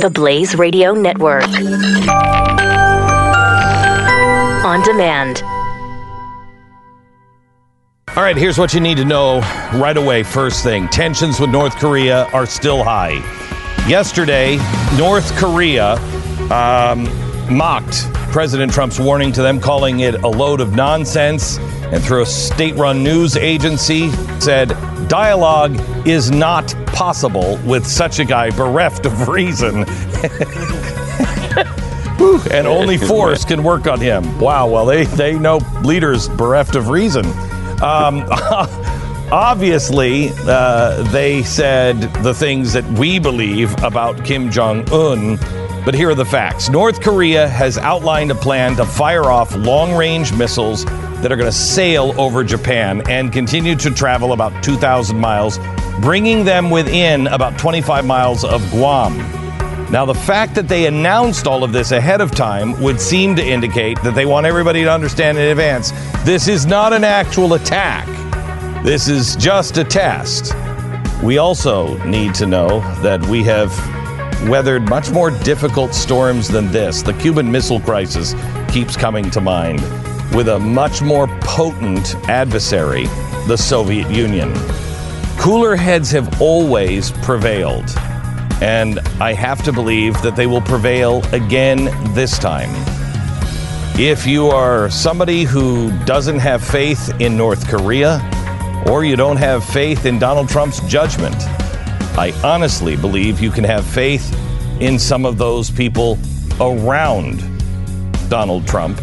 the Blaze Radio Network. On demand. All right, here's what you need to know right away. First thing, tensions with North Korea are still high. Yesterday, North Korea mocked President Trump's warning to them, calling it a load of nonsense, and through a state-run news agency said dialogue is not possible with such a guy bereft of reason. And only force can work on him. Wow, well, they know leaders bereft of reason. Obviously, they said the things that we believe about Kim Jong-un, but here are the facts. North Korea has outlined a plan to fire off long-range missiles that are going to sail over Japan and continue to travel about 2,000 miles, bringing them within about 25 miles of Guam. Now, the fact that they announced all of this ahead of time would seem to indicate that they want everybody to understand in advance, this is not an actual attack. This is just a test. We also need to know that we have weathered much more difficult storms than this. The Cuban Missile Crisis keeps coming to mind, with a much more potent adversary, the Soviet Union. Cooler heads have always prevailed, and I have to believe that they will prevail again this time. If you are somebody who doesn't have faith in North Korea, or you don't have faith in Donald Trump's judgment, I honestly believe you can have faith in some of those people around Donald Trump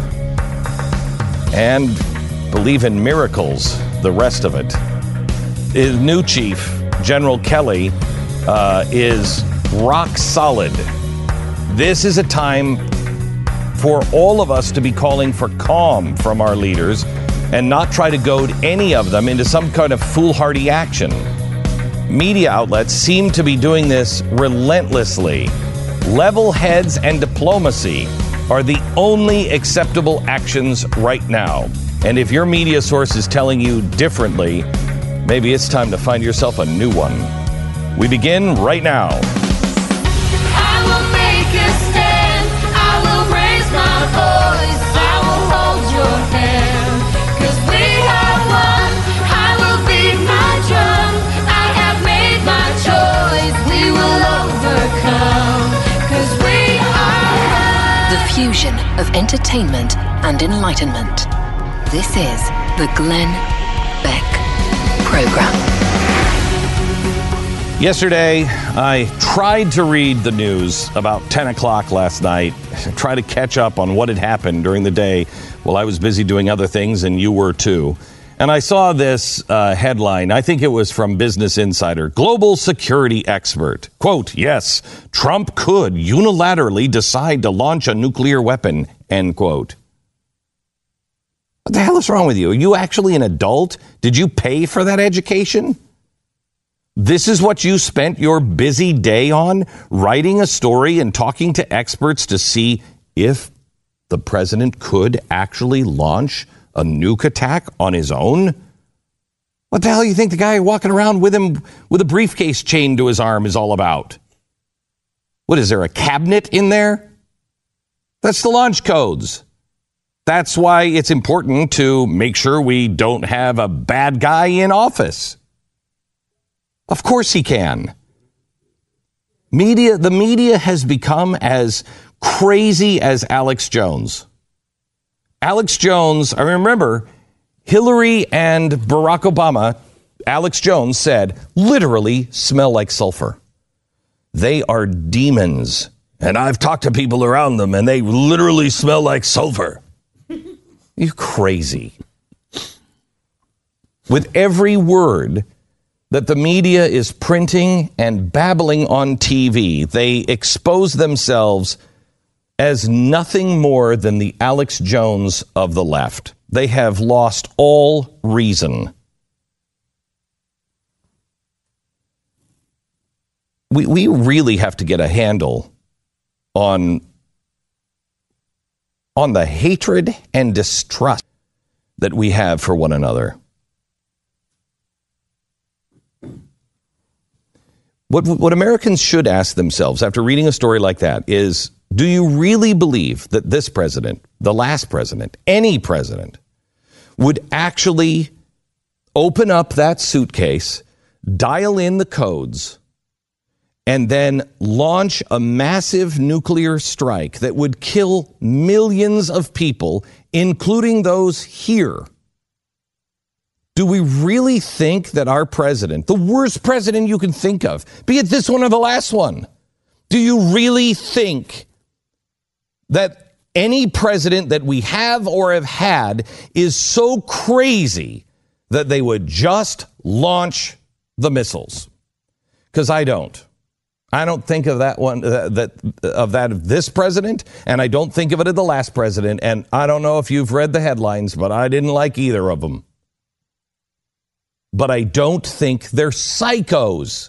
and believe in miracles, the rest of it. His new chief, General Kelly, is rock solid. This is a time for all of us to be calling for calm from our leaders and not try to goad any of them into some kind of foolhardy action. Media outlets seem to be doing this relentlessly. Level heads and diplomacy are the only acceptable actions right now. And if your media source is telling you differently, maybe it's time to find yourself a new one. We begin right now. I will make a stand. I will raise my voice. I will hold your hand. 'Cause we are one. I will beat my drum. I have made my choice. We will overcome. 'Cause we are one. The fusion of entertainment and enlightenment. This is the Glenn Beck Program. Yesterday, I tried to read the news about 10 o'clock last night, try to catch up on what had happened during the day while I was busy doing other things, and you were too. And I saw this headline. I think it was from Business Insider. Global security expert. Quote, yes, Trump could unilaterally decide to launch a nuclear weapon, end quote. What the hell is wrong with you? Are you actually an adult? Did you pay for that education? This is what you spent your busy day on, writing a story and talking to experts to see if the president could actually launch a nuke attack on his own? What the hell do you think the guy walking around with him with a briefcase chained to his arm is all about? What, is there a cabinet in there? That's the launch codes. That's why it's important to make sure we don't have a bad guy in office. Of course he can. The media has become as crazy as Alex Jones. Alex Jones, I remember Hillary and Barack Obama, Alex Jones said, literally smell like sulfur. They are demons. And I've talked to people around them and they literally smell like sulfur. You're crazy. With every word that the media is printing and babbling on TV, they expose themselves as nothing more than the Alex Jones of the left. They have lost all reason. We really have to get a handle on the hatred and distrust that we have for one another. What Americans should ask themselves after reading a story like that is, do you really believe that this president, the last president, any president, would actually open up that suitcase, dial in the codes, and then launch a massive nuclear strike that would kill millions of people, including those here? Do we really think that our president, the worst president you can think of, be it this one or the last one, do you really think that any president that we have or have had is so crazy that they would just launch the missiles? Because I don't. I don't think of that one, of this president, and I don't think of it of the last president. And I don't know if you've read the headlines, but I didn't like either of them. But I don't think they're psychos.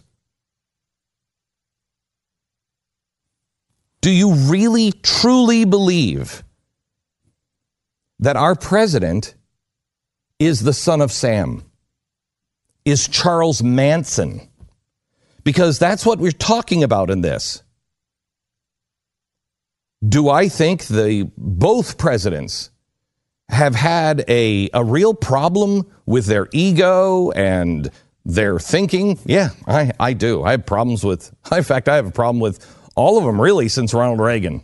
Do you really, truly believe that our president is the son of Sam? Is Charles Manson? Because that's what we're talking about in this. Do I think both presidents have had a real problem with their ego and their thinking? Yeah, I do. I have problems with, in fact, I have a problem with all of them really since Ronald Reagan.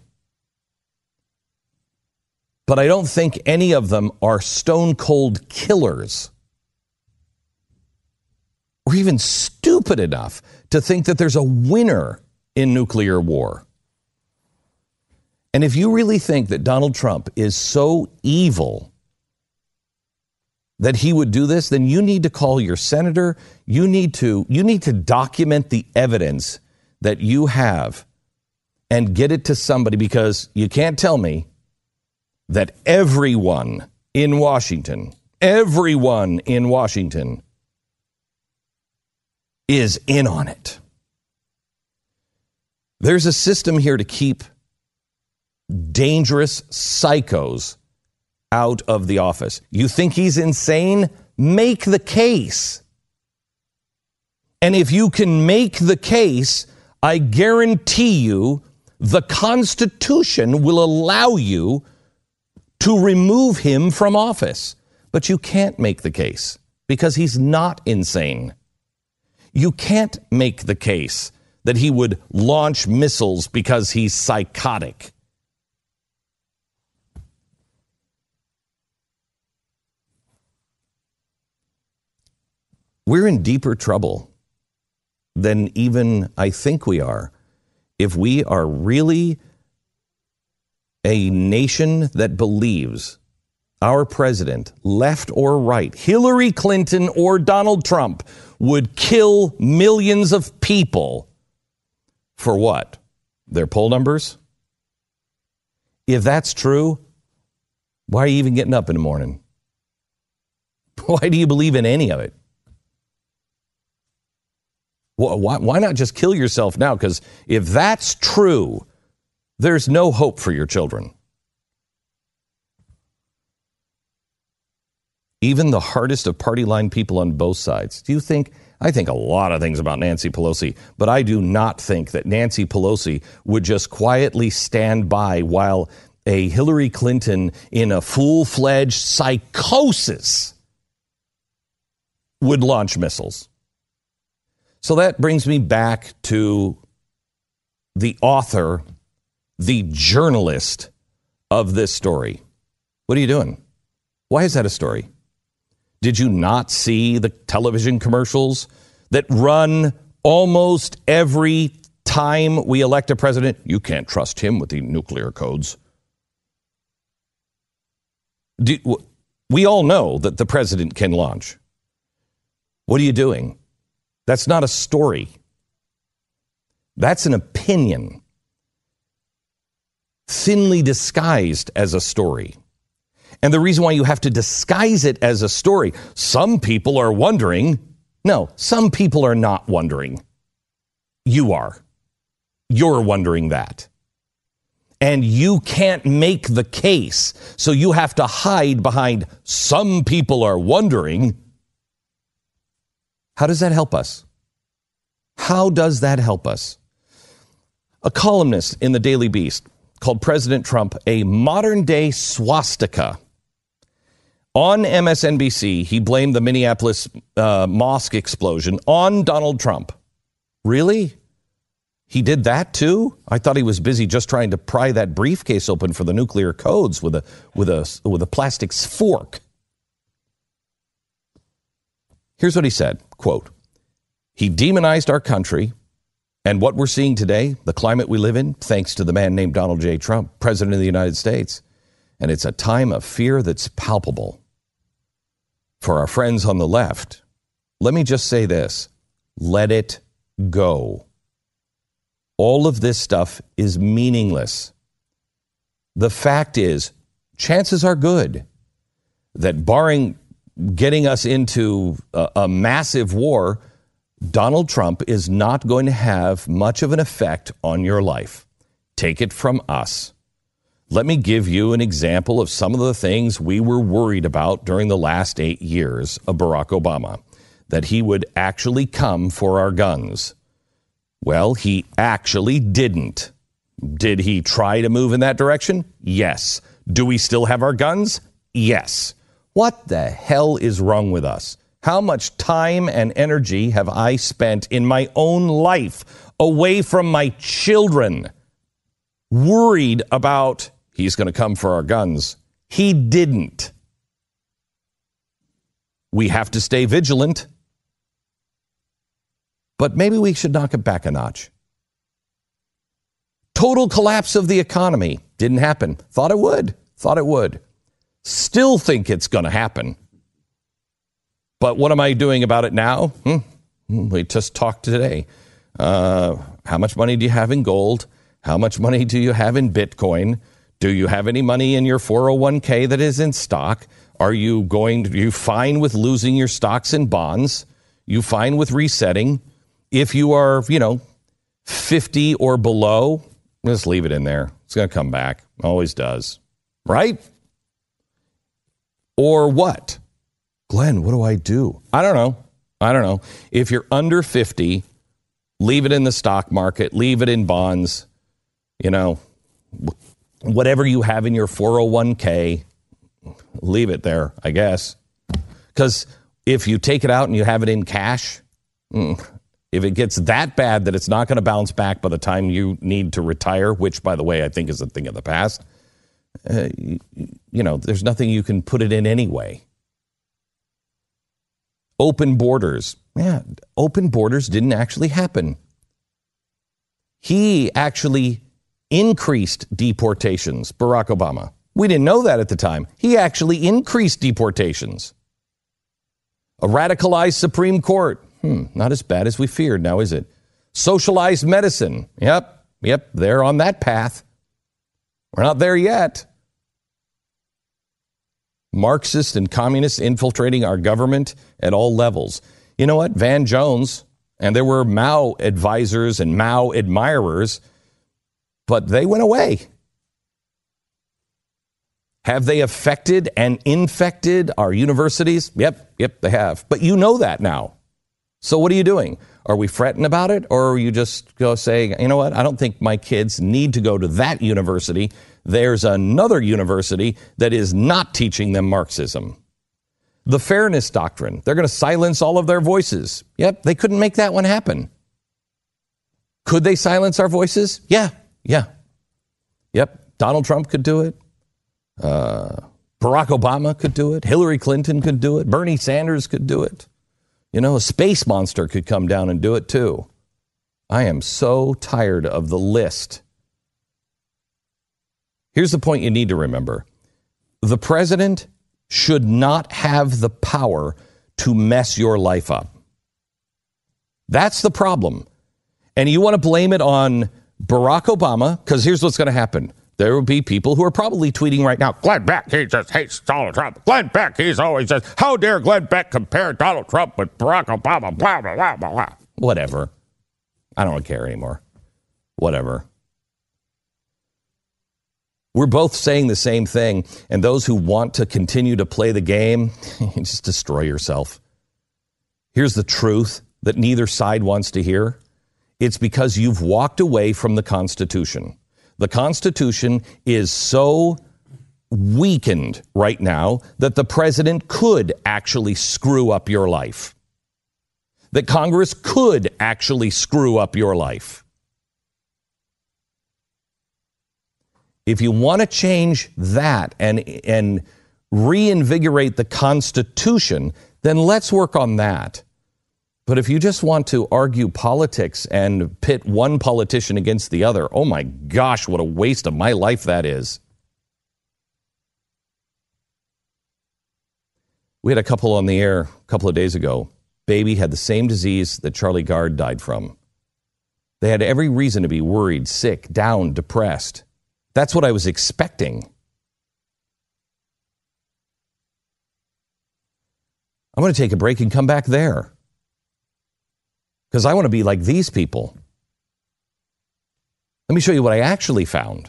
But I don't think any of them are stone cold killers, or even stupid enough to think that there's a winner in nuclear war. And if you really think that Donald Trump is so evil that he would do this, then you need to call your senator. You need to document the evidence that you have and get it to somebody, because you can't tell me that everyone in Washington is in on it. There's a system here to keep dangerous psychos out of the office. You think he's insane? Make the case. And if you can make the case, I guarantee you the Constitution will allow you to remove him from office. But you can't make the case because he's not insane. You can't make the case that he would launch missiles because he's psychotic. We're in deeper trouble than even I think we are if we are really a nation that believes our president, left or right, Hillary Clinton or Donald Trump, would kill millions of people for what? Their poll numbers? If that's true, why are you even getting up in the morning? Why do you believe in any of it? Why not just kill yourself now? Because if that's true, there's no hope for your children. Even the hardest of party line people on both sides. I think a lot of things about Nancy Pelosi, but I do not think that Nancy Pelosi would just quietly stand by while a Hillary Clinton in a full-fledged psychosis would launch missiles. So that brings me back to the author, the journalist of this story. What are you doing? Why is that a story? Did you not see the television commercials that run almost every time we elect a president? You can't trust him with the nuclear codes. We all know that the president can launch. What are you doing? That's not a story. That's an opinion, thinly disguised as a story. And the reason why you have to disguise it as a story, some people are wondering. No, some people are not wondering. You are. You're wondering that. And you can't make the case, so you have to hide behind some people are wondering. How does that help us? How does that help us? A columnist in the Daily Beast called President Trump a modern-day swastika. On MSNBC, he blamed the Minneapolis mosque explosion on Donald Trump. Really? He did that too? I thought he was busy just trying to pry that briefcase open for the nuclear codes with a plastic fork. Here's what he said, quote, "He demonized our country and what we're seeing today, the climate we live in, thanks to the man named Donald J. Trump, President of the United States. And it's a time of fear that's palpable. For our friends on the left, let me just say this, let it go. All of this stuff is meaningless. The fact is, chances are good that barring getting us into a massive war, Donald Trump is not going to have much of an effect on your life. Take it from us. Let me give you an example of some of the things we were worried about during the last 8 years of Barack Obama, that he would actually come for our guns. Well, he actually didn't. Did he try to move in that direction? Yes. Do we still have our guns? Yes. What the hell is wrong with us? How much time and energy have I spent in my own life away from my children, worried about he's going to come for our guns? He didn't. We have to stay vigilant. But maybe we should knock it back a notch. Total collapse of the economy. Didn't happen. Thought it would. Still think it's going to happen. But what am I doing about it now? We just talked today. How much money do you have in gold? How much money do you have in Bitcoin? Do you have any money in your 401k that is in stock? Are you fine with losing your stocks and bonds? You fine with resetting? If you are, 50 or below, just leave it in there. It's going to come back. Always does. Right? Or what? Glenn, what do I do? I don't know. If you're under 50, leave it in the stock market. Leave it in bonds. Whatever you have in your 401k, leave it there, I guess. Because if you take it out and you have it in cash, if it gets that bad that it's not going to bounce back by the time you need to retire, which, by the way, I think is a thing of the past, there's nothing you can put it in anyway. Open borders. Yeah, open borders didn't actually happen. He actually increased deportations, Barack Obama. We didn't know that at the time. He actually increased deportations. A radicalized Supreme Court. Not as bad as we feared now, is it? Socialized medicine. Yep, they're on that path. We're not there yet. Marxists and communists infiltrating our government at all levels. You know what? Van Jones, and there were Mao advisors and Mao admirers, but they went away. Have they affected and infected our universities? Yep, they have. But you know that now. So what are you doing? Are we fretting about it? Or are you just saying, you know what? I don't think my kids need to go to that university. There's another university that is not teaching them Marxism. The fairness doctrine. They're going to silence all of their voices. Yep, they couldn't make that one happen. Could they silence our voices? Yeah. Yep, Donald Trump could do it. Barack Obama could do it. Hillary Clinton could do it. Bernie Sanders could do it. A space monster could come down and do it too. I am so tired of the list. Here's the point you need to remember. The president should not have the power to mess your life up. That's the problem. And you want to blame it on Barack Obama, because here's what's going to happen. There will be people who are probably tweeting right now, Glenn Beck, he just hates Donald Trump. Glenn Beck, he's always just, how dare Glenn Beck compare Donald Trump with Barack Obama, blah, blah, blah, blah, blah. Whatever. I don't care anymore. Whatever. We're both saying the same thing, and those who want to continue to play the game, just destroy yourself. Here's the truth that neither side wants to hear. It's because you've walked away from the Constitution. The Constitution is so weakened right now that the president could actually screw up your life. That Congress could actually screw up your life. If you want to change that and reinvigorate the Constitution, then let's work on that. But if you just want to argue politics and pit one politician against the other, oh my gosh, what a waste of my life that is. We had a couple on the air a couple of days ago. Baby had the same disease that Charlie Gard died from. They had every reason to be worried, sick, down, depressed. That's what I was expecting. I'm going to take a break and come back there. Because I want to be like these people. Let me show you what I actually found.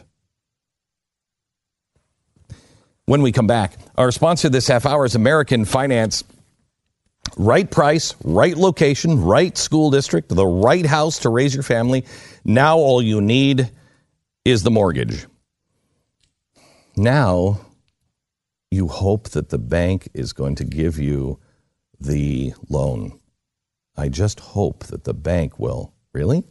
When we come back, our sponsor this half hour is American Finance. Right price, right location, right school district, the right house to raise your family. Now all you need is the mortgage. Now you hope that the bank is going to give you the loan. I just hope that the bank will. Really?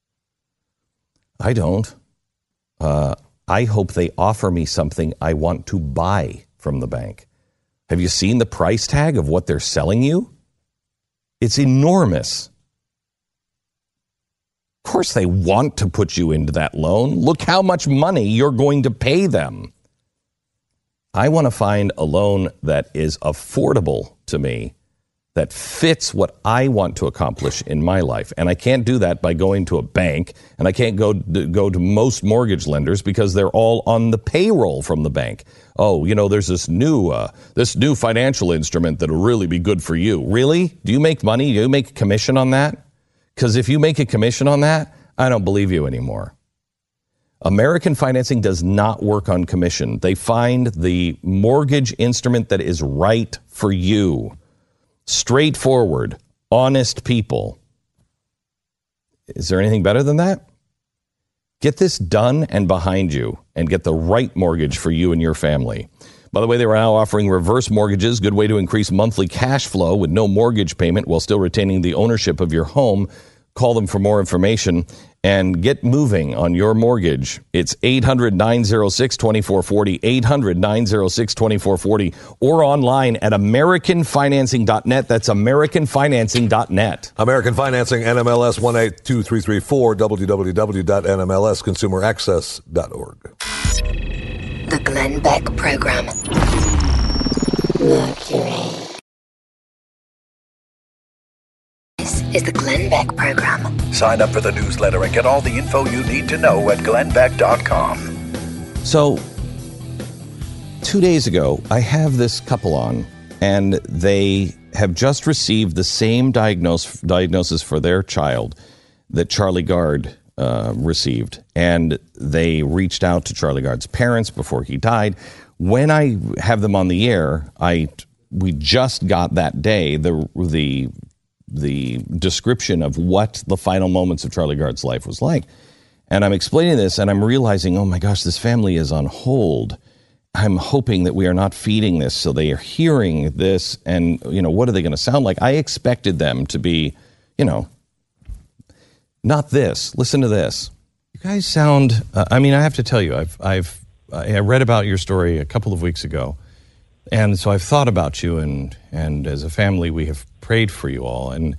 I don't. I hope they offer me something I want to buy from the bank. Have you seen the price tag of what they're selling you? It's enormous. Of course they want to put you into that loan. Look how much money you're going to pay them. I want to find a loan that is affordable to me, that fits what I want to accomplish in my life. And I can't do that by going to a bank, and I can't go to most mortgage lenders because they're all on the payroll from the bank. Oh, you know, there's this new financial instrument that'll really be good for you. Really? Do you make money? Do you make a commission on that? Because if you make a commission on that, I don't believe you anymore. American Financing does not work on commission. They find the mortgage instrument that is right for you. Straightforward, honest people. Is there anything better than that? Get this done and behind you and get the right mortgage for you and your family. By the way, they are now offering reverse mortgages, good way to increase monthly cash flow with no mortgage payment while still retaining the ownership of your home. Call them for more information and get moving on your mortgage. It's 800-906-2440, 800-906-2440, or online at AmericanFinancing.net. That's AmericanFinancing.net. American Financing, NMLS 182334, www.nmlsconsumeraccess.org. The Glenn Beck Program. Mercury. This is the Glenn Beck Program. Sign up for the newsletter and get all the info you need to know at glennbeck.com. So, 2 days ago, I have this couple on, and they have just received the same diagnosis for their child that Charlie Gard received. And they reached out to Charlie Gard's parents before he died. When I have them on the air, we just got that day the description of what the final moments of Charlie Gard's life was like. And I'm explaining this, and I'm realizing, oh my gosh, this family is on hold. I'm hoping that we are not feeding this, so they are hearing this, and, you know, what are they going to sound like? I expected them to be, you know, not this. Listen to this. You guys sound, I have to tell you, I read about your story a couple of weeks ago, and so I've thought about you, and as a family, we have prayed for you all, and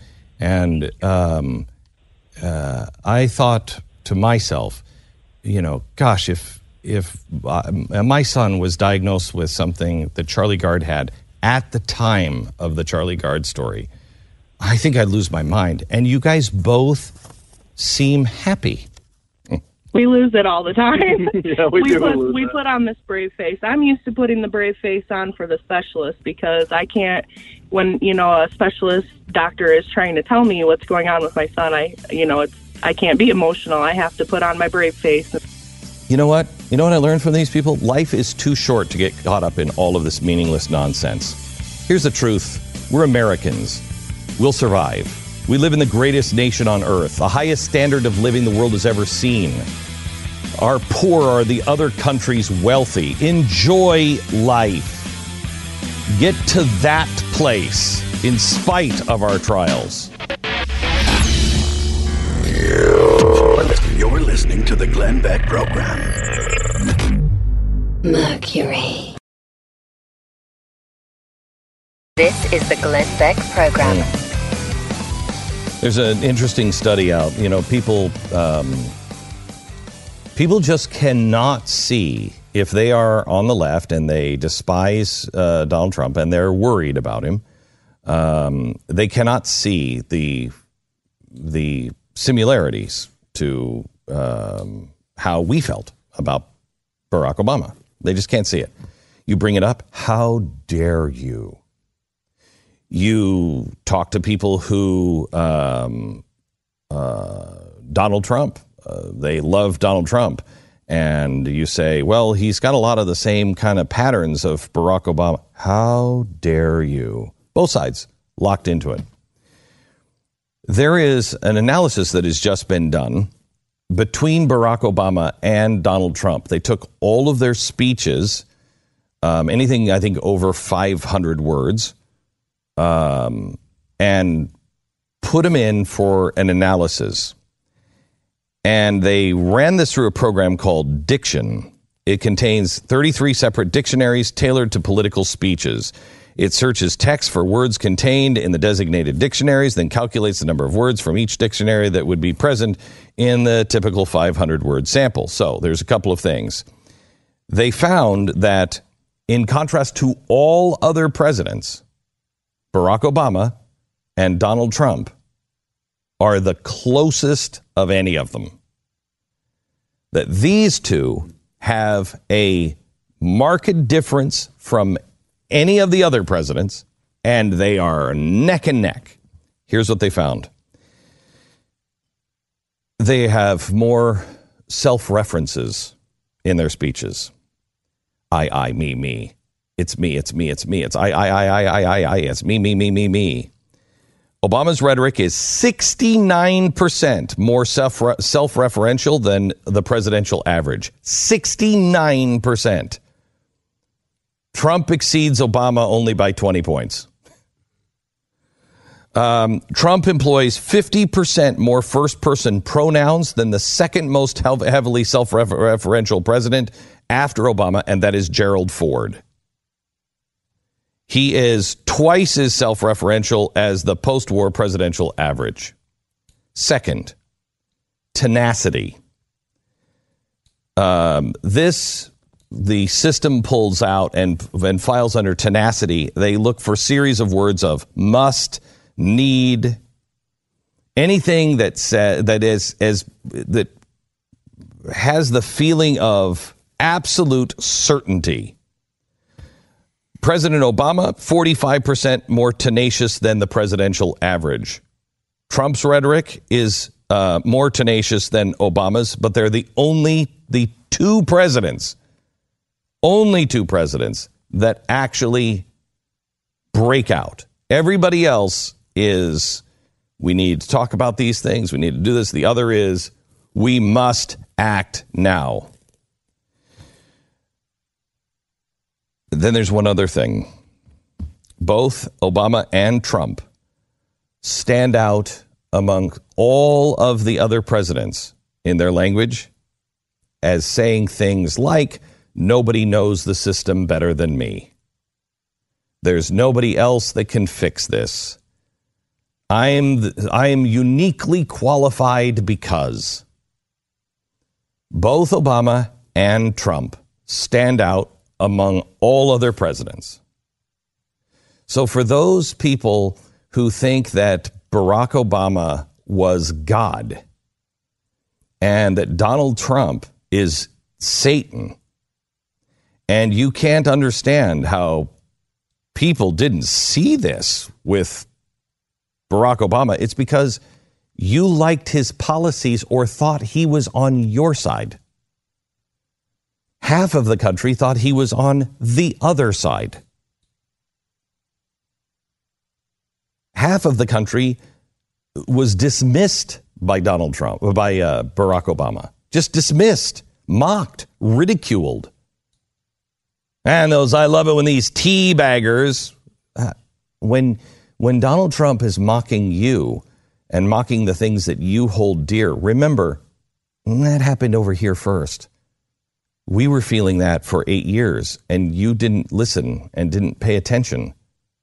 I thought to myself, you know, gosh, if my son was diagnosed with something that Charlie Gard had at the time of the Charlie Gard story, I think I'd lose my mind. And you guys both seem happy. We lose it all the time. Yeah, we put on this brave face. I'm used to putting the brave face on for the specialist because I can't, when, you know, a specialist doctor is trying to tell me what's going on with my son, I can't be emotional. I have to put on my brave face. You know what? You know what I learned from these people? Life is too short to get caught up in all of this meaningless nonsense. Here's the truth. We're Americans. We'll survive. We live in the greatest nation on earth, the highest standard of living the world has ever seen. Our poor are the other country's wealthy. Enjoy life. Get to that place in spite of our trials. You're listening to the Glenn Beck Program. Mercury. This is the Glenn Beck Program. There's an interesting study out. You know, people just cannot see if they are on the left and they despise Donald Trump and they're worried about him. They cannot see the similarities to how we felt about Barack Obama. They just can't see it. You bring it up, how dare you? You talk to people who Donald Trump, they love Donald Trump, and you say, well, he's got a lot of the same kind of patterns of Barack Obama. How dare you? Both sides locked into it. There is an analysis that has just been done between Barack Obama and Donald Trump. They took all of their speeches, anything I think over 500 words, and put them in for an analysis. And they ran this through a program called Diction. It contains 33 separate dictionaries tailored to political speeches. It searches text for words contained in the designated dictionaries, then calculates the number of words from each dictionary that would be present in the typical 500-word sample. So there's a couple of things. They found that in contrast to all other presidents, Barack Obama and Donald Trump are the closest of any of them. That these two have a marked difference from any of the other presidents, and they are neck and neck. Here's what they found. They have more self-references in their speeches. I, me. It's me. It's I. It's me. Obama's rhetoric is 69% more self-referential than the presidential average. 69%. Trump exceeds Obama only by 20 points. Trump employs 50% more first-person pronouns than the second most heavily self-referential president after Obama, and that is Gerald Ford. He is twice as self-referential as the post-war presidential average. Second, tenacity. The system pulls out and files under tenacity. They look for series of words of must, need, anything that has the feeling of absolute certainty. President Obama, 45% more tenacious than the presidential average. Trump's rhetoric is more tenacious than Obama's, but they're the two presidents that actually break out. Everybody else is, we need to talk about these things, we need to do this. The other is, we must act now. Then there's one other thing. Both Obama and Trump stand out among all of the other presidents in their language as saying things like, nobody knows the system better than me. There's nobody else that can fix this. I am uniquely qualified because. Both Obama and Trump stand out among all other presidents. So for those people who think that Barack Obama was God and that Donald Trump is Satan, and you can't understand how people didn't see this with Barack Obama, it's because you liked his policies or thought he was on your side. Half of the country thought he was on the other side. Half of the country was dismissed by Donald Trump, by Barack Obama. Just dismissed, mocked, ridiculed. And those, I love it when these tea baggers, when Donald Trump is mocking you and mocking the things that you hold dear, remember, that happened over here first. We were feeling that for 8 years, and you didn't listen and didn't pay attention.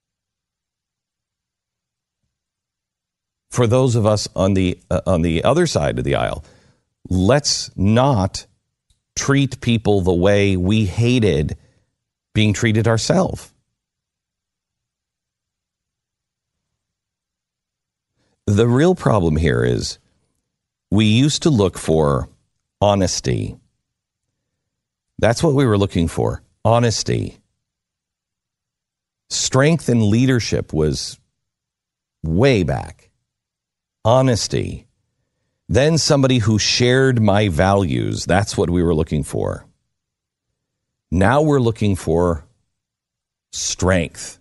For those of us on the other side of the aisle, let's not treat people the way we hated being treated ourselves. The real problem here is we used to look for honesty. That's what we were looking for, honesty. Strength and leadership was way back. Honesty. Then somebody who shared my values. That's what we were looking for. Now we're looking for strength.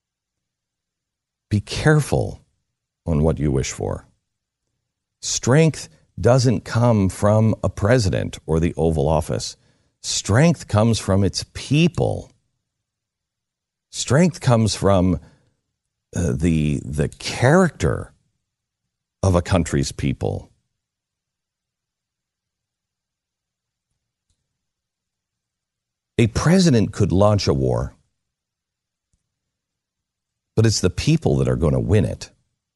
Be careful on what you wish for. Strength doesn't come from a president or the Oval Office. Strength comes from its people. Strength comes from the character of a country's people. A president could launch a war, but it's the people that are going to win it.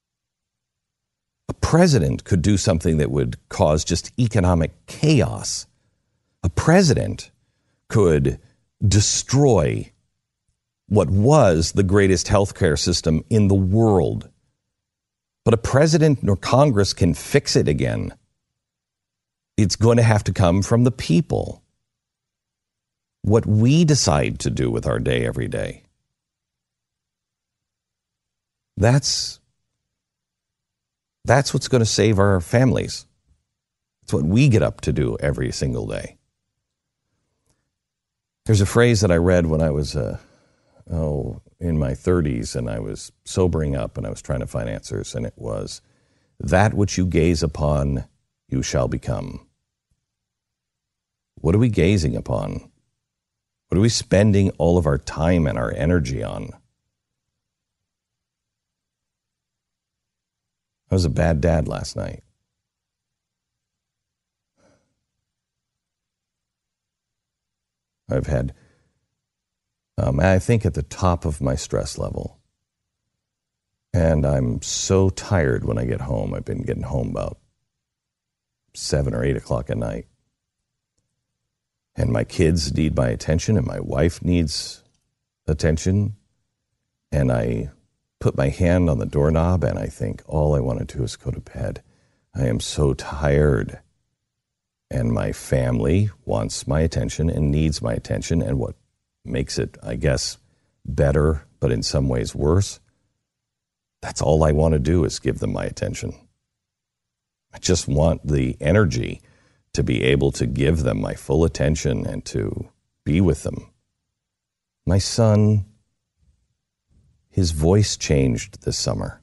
A president could do something that would cause just economic chaos. A president could destroy what was the greatest healthcare system in the world. But a president nor Congress can fix it again. It's going to have to come from the people. What we decide to do with our day every day. That's what's going to save our families. It's what we get up to do every single day. There's a phrase that I read when I was in my 30s and I was sobering up and I was trying to find answers, and it was, that which you gaze upon, you shall become. What are we gazing upon? What are we spending all of our time and our energy on? I was a bad dad last night. I've had, I think, at the top of my stress level. And I'm so tired when I get home. I've been getting home about 7 or 8 o'clock at night. And my kids need my attention, and my wife needs attention. And I put my hand on the doorknob, and I think all I want to do is go to bed. I am so tired. And my family wants my attention and needs my attention. And what makes it, I guess, better, but in some ways worse, that's all I want to do is give them my attention. I just want the energy to be able to give them my full attention and to be with them. My son, his voice changed this summer.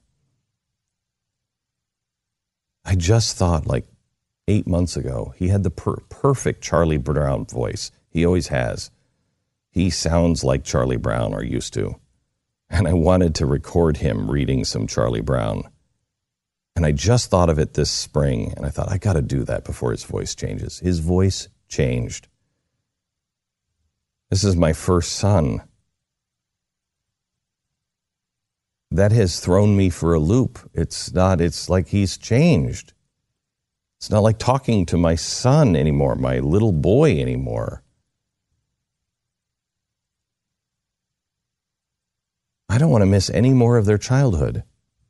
I just thought, like 8 months ago, he had the perfect Charlie Brown voice. He always has. He sounds like Charlie Brown, or used to. And I wanted to record him reading some Charlie Brown. And I just thought of it this spring, and I thought, I got to do that before his voice changes. His voice changed. This is my first son. That has thrown me for a loop. It's like he's changed. It's not like talking to my son anymore, my little boy anymore. I don't want to miss any more of their childhood.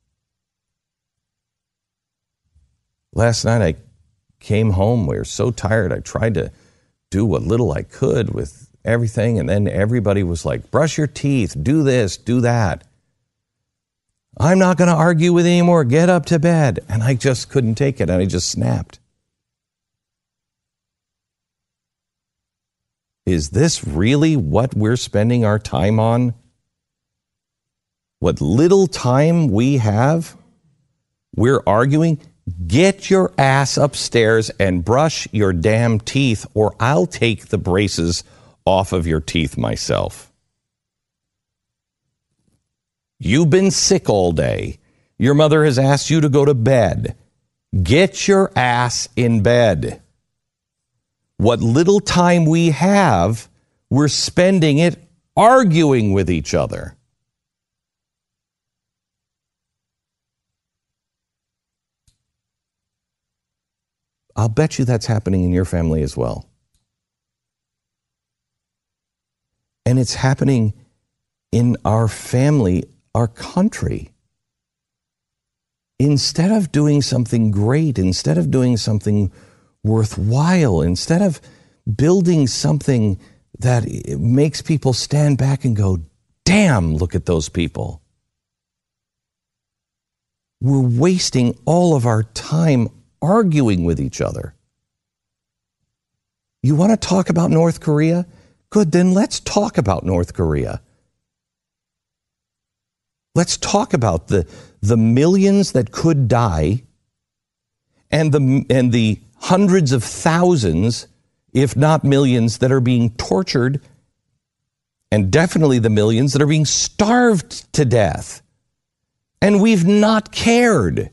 Last night I came home, we were so tired, I tried to do what little I could with everything, and then everybody was like, brush your teeth, do this, do that. I'm not going to argue with you anymore, get up to bed. And I just couldn't take it, and I just snapped. Is this really what we're spending our time on? What little time we have? We're arguing. Get your ass upstairs and brush your damn teeth, or I'll take the braces off of your teeth myself. You've been sick all day. Your mother has asked you to go to bed. Get your ass in bed. What little time we have, we're spending it arguing with each other. I'll bet you that's happening in your family as well. And it's happening in our family, our country. Instead of doing something great, instead of doing something worthwhile, instead of building something that makes people stand back and go, damn, look at those people. We're wasting all of our time arguing with each other. You want to talk about North Korea? Good, then let's talk about North Korea. Let's talk about the millions that could die and the hundreds of thousands, if not millions, that are being tortured, and definitely the millions that are being starved to death. And we've not cared.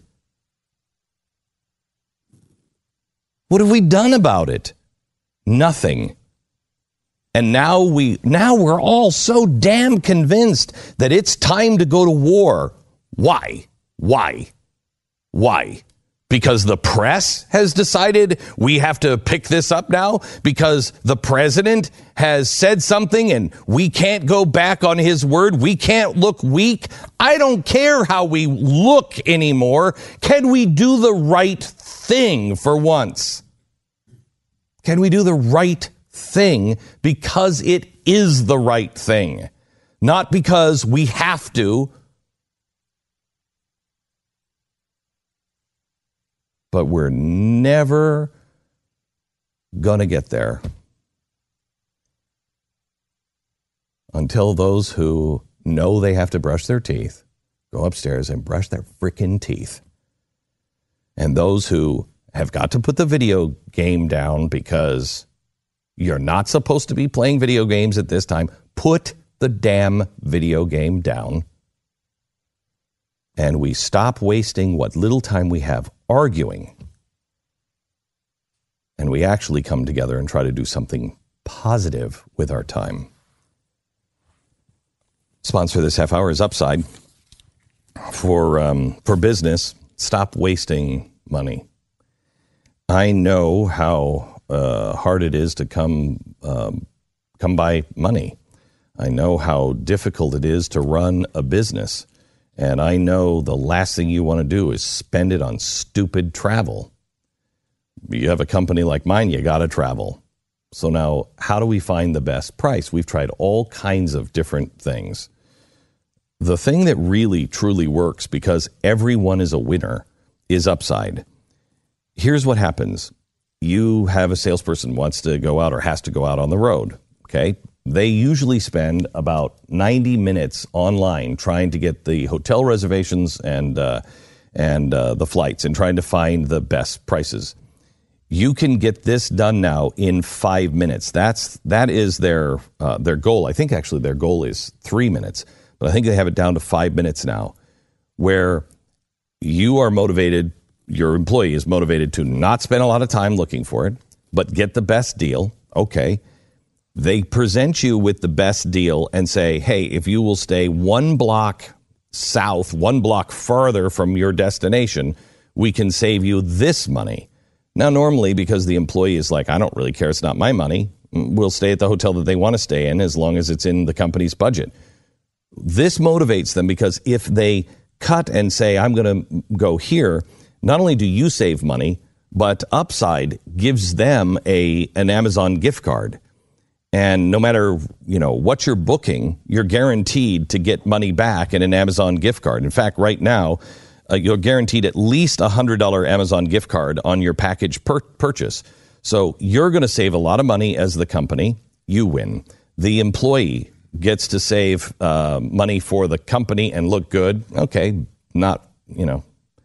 What have we done about it? Nothing. And now we're all so damn convinced that it's time to go to war. Why? Because the press has decided we have to pick this up now? Because the president has said something and we can't go back on his word? We can't look weak? I don't care how we look anymore. Can we do the right thing for once? Can we do the right thing because it is the right thing? Not because we have to, but we're never going to get there until those who know they have to brush their teeth go upstairs and brush their frickin' teeth. And those who have got to put the video game down because you're not supposed to be playing video games at this time, put the damn video game down. And we stop wasting what little time we have arguing. And we actually come together and try to do something positive with our time. Sponsor this half hour is Upside. For business, stop wasting money. I know how hard it is to come by money. I know how difficult it is to run a business. And I know the last thing you want to do is spend it on stupid travel. You have a company like mine, you got to travel. So now, how do we find the best price? We've tried all kinds of different things. The thing that really, truly works, because everyone is a winner, is Upside. Here's what happens. You have a salesperson wants to go out or has to go out on the road, okay? They usually spend about 90 minutes online trying to get the hotel reservations and the flights and trying to find the best prices. You can get this done now in 5 minutes. That is their goal. I think actually their goal is 3 minutes, but I think they have it down to 5 minutes now, where you are motivated. Your employee is motivated to not spend a lot of time looking for it, but get the best deal. Okay. They present you with the best deal and say, hey, if you will stay 1 block south, 1 block farther from your destination, we can save you this money. Now, normally, because the employee is like, I don't really care, it's not my money, we'll stay at the hotel that they want to stay in as long as it's in the company's budget. This motivates them, because if they cut and say, I'm going to go here, not only do you save money, but Upside gives them an Amazon gift card. And no matter, what you're booking, you're guaranteed to get money back in an Amazon gift card. In fact, right now, you're guaranteed at least a $100 Amazon gift card on your package purchase. So you're going to save a lot of money as the company. You win. The employee gets to save money for the company and look good. Okay, not,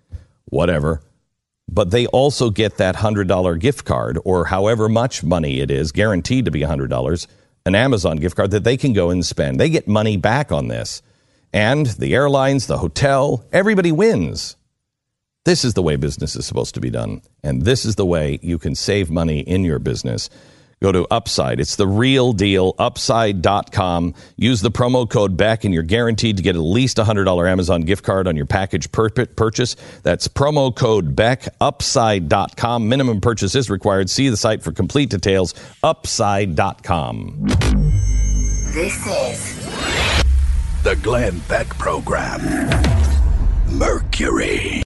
whatever. But they also get that $100 gift card, or however much money it is, guaranteed to be $100, an Amazon gift card that they can go and spend. They get money back on this. And the airlines, the hotel, everybody wins. This is the way business is supposed to be done. And this is the way you can save money in your business. Go to Upside. It's the real deal. Upside.com. Use the promo code BECK and you're guaranteed to get at least a $100 Amazon gift card on your package purchase. That's promo code BECK. Upside.com. Minimum purchase is required. See the site for complete details. Upside.com. This is The Glenn Beck Program. Mercury.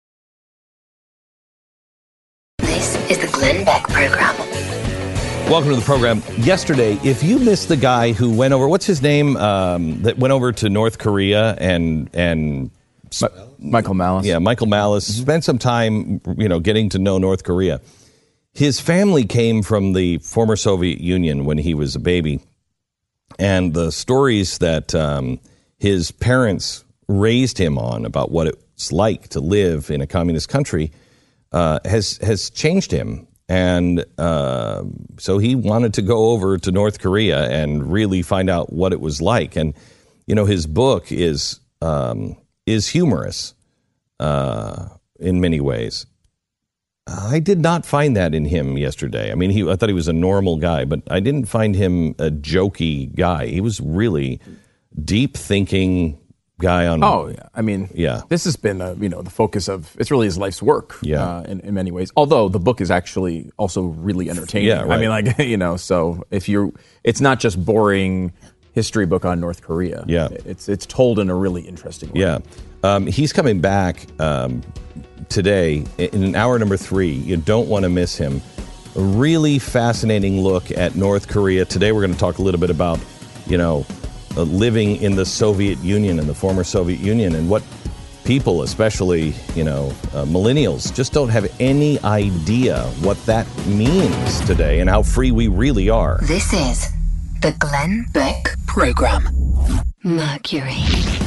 This is the Glenn Beck Program. Welcome to the program. Yesterday, if you missed the guy who went over, what's his name, that went over to North Korea and Michael Malice. Yeah, Michael Malice. Spent some time, getting to know North Korea. His family came from the former Soviet Union when he was a baby. And the stories that his parents raised him on about what it's like to live in a communist country has changed him. And so he wanted to go over to North Korea and really find out what it was like. And, his book is humorous in many ways. I did not find that in him yesterday. I mean, I thought he was a normal guy, but I didn't find him a jokey guy. He was really deep thinking guy on. Oh, yeah. I mean, yeah. This has been, the focus of, it's really his life's work. Yeah. In many ways. Although the book is actually also really entertaining. Yeah, right. I mean, so it's not just boring history book on North Korea. Yeah. It's told in a really interesting way. Yeah. He's coming back today in hour number 3. You don't want to miss him. A really fascinating look at North Korea. Today we're going to talk a little bit about, living in the Soviet Union and the former Soviet Union, and what people, especially, millennials, just don't have any idea what that means today and how free we really are. This is the Glenn Beck Program. Mercury.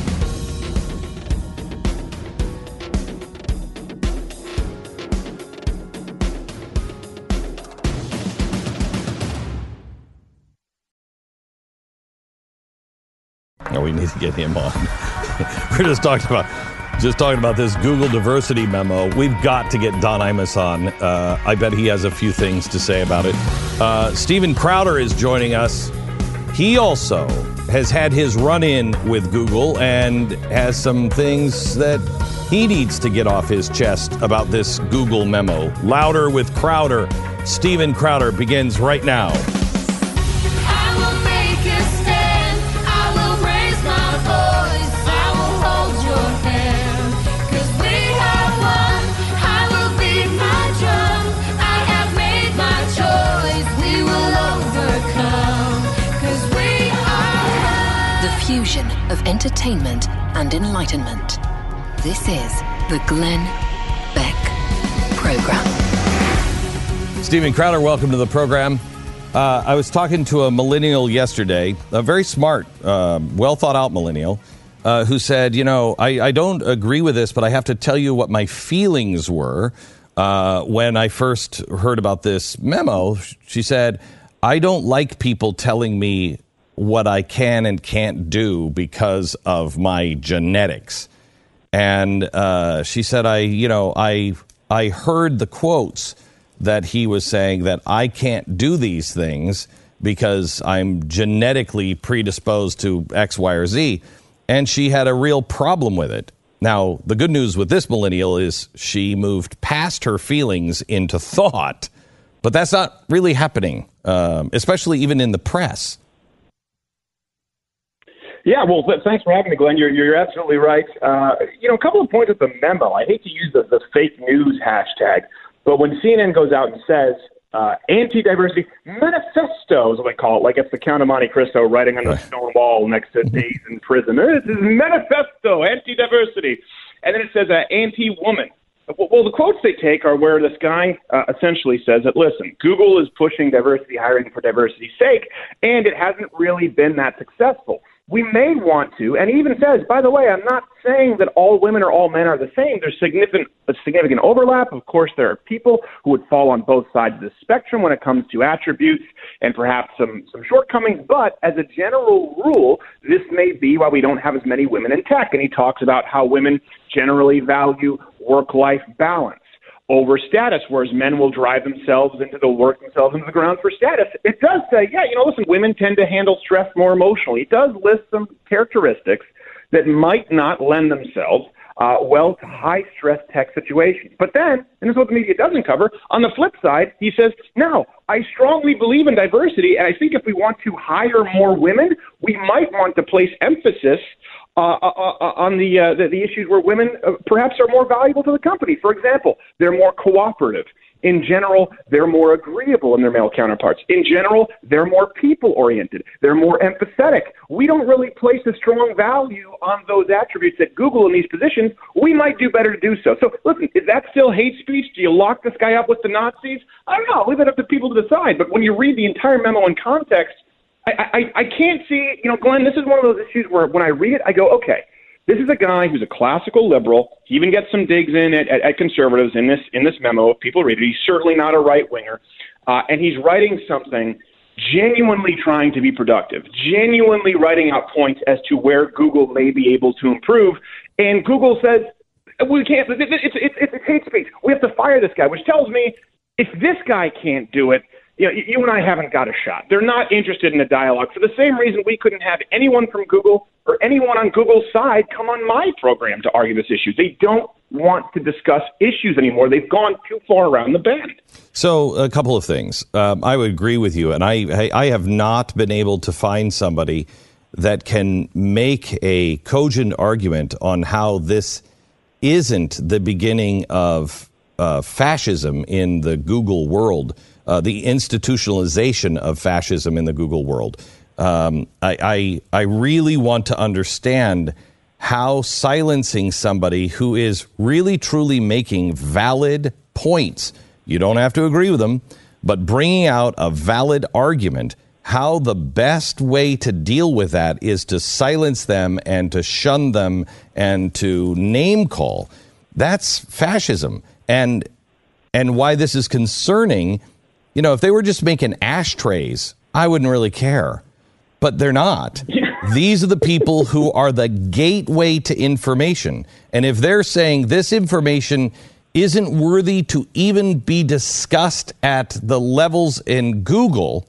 No, we need to get him on. We're just talking about this Google diversity memo. We've got to get Don Imus on. I bet he has a few things to say about it. Steven Crowder is joining us. He also has had his run-in with Google and has some things that he needs to get off his chest about this Google memo. Louder with Crowder. Steven Crowder begins right now. I will make a stand. I will raise my voice. I will hold your hand. 'Cause we have won. I will beat my drum. I have made my choice. We will overcome. 'Cause we are one. The fusion of entertainment and enlightenment. This is the Glenn Beck Program. Steven Crowder, welcome to the program. I was talking to a millennial yesterday, a very smart, well thought out millennial, who said, I don't agree with this, but I have to tell you what my feelings were when I first heard about this memo. She said, I don't like people telling me what I can and can't do because of my genetics. And she said, I heard the quotes that he was saying that I can't do these things because I'm genetically predisposed to X, Y, or Z. And she had a real problem with it. Now, the good news with this millennial is she moved past her feelings into thought. But that's not really happening, especially even in the press. Yeah, well, thanks for having me, Glenn. You're absolutely right. A couple of points with the memo. I hate to use the fake news hashtag, but when CNN goes out and says anti-diversity manifesto, is what they call it, like it's the Count of Monte Cristo writing on a stone wall next to days in prison. This is manifesto, anti-diversity. And then it says anti-woman. Well, the quotes they take are where this guy essentially says that, listen, Google is pushing diversity hiring for diversity's sake, and it hasn't really been that successful. we may want to, and he even says, by the way, I'm not saying that all women or all men are the same. There's a significant overlap. Of course, there are people who would fall on both sides of the spectrum when it comes to attributes and perhaps some shortcomings. But as a general rule, this may be why we don't have as many women in tech. And he talks about how women generally value work-life balance over status, whereas men will drive themselves into the ground for status. It does say, listen, women tend to handle stress more emotionally. It does list some characteristics that might not lend themselves well to high-stress tech situations. But then, and this is what the media doesn't cover, on the flip side, he says, now, I strongly believe in diversity, and I think if we want to hire more women, we might want to place emphasis on the issues where women perhaps are more valuable to the company. For example, they're more cooperative. In general, they're more agreeable than their male counterparts. In general, they're more people-oriented. They're more empathetic. We don't really place a strong value on those attributes at Google in these positions. We might do better to do so. So, listen, is that still hate speech? Do you lock this guy up with the Nazis? I don't know. Leave it up to people to decide. But when you read the entire memo in context, I can't see, Glenn, this is one of those issues where when I read it, I go, okay, this is a guy who's a classical liberal. He even gets some digs in at conservatives in this memo. If people read it, he's certainly not a right-winger. And he's writing something genuinely trying to be productive, genuinely writing out points as to where Google may be able to improve. And Google says, we can't, it's hate speech. We have to fire this guy, which tells me if this guy can't do it, you and I haven't got a shot. They're not interested in a dialogue for the same reason we couldn't have anyone from Google or anyone on Google's side come on my program to argue this issue. They don't want to discuss issues anymore. They've gone too far around the bend. So a couple of things. I would agree with you, and I have not been able to find somebody that can make a cogent argument on how this isn't the beginning of fascism in the Google world. The institutionalization of fascism in the Google world. I really want to understand how silencing somebody who is really truly making valid points, you don't have to agree with them, but bringing out a valid argument, how the best way to deal with that is to silence them and to shun them and to name call. That's fascism. And why this is concerning, if they were just making ashtrays, I wouldn't really care. But they're not. These are the people who are the gateway to information. And if they're saying this information isn't worthy to even be discussed at the levels in Google,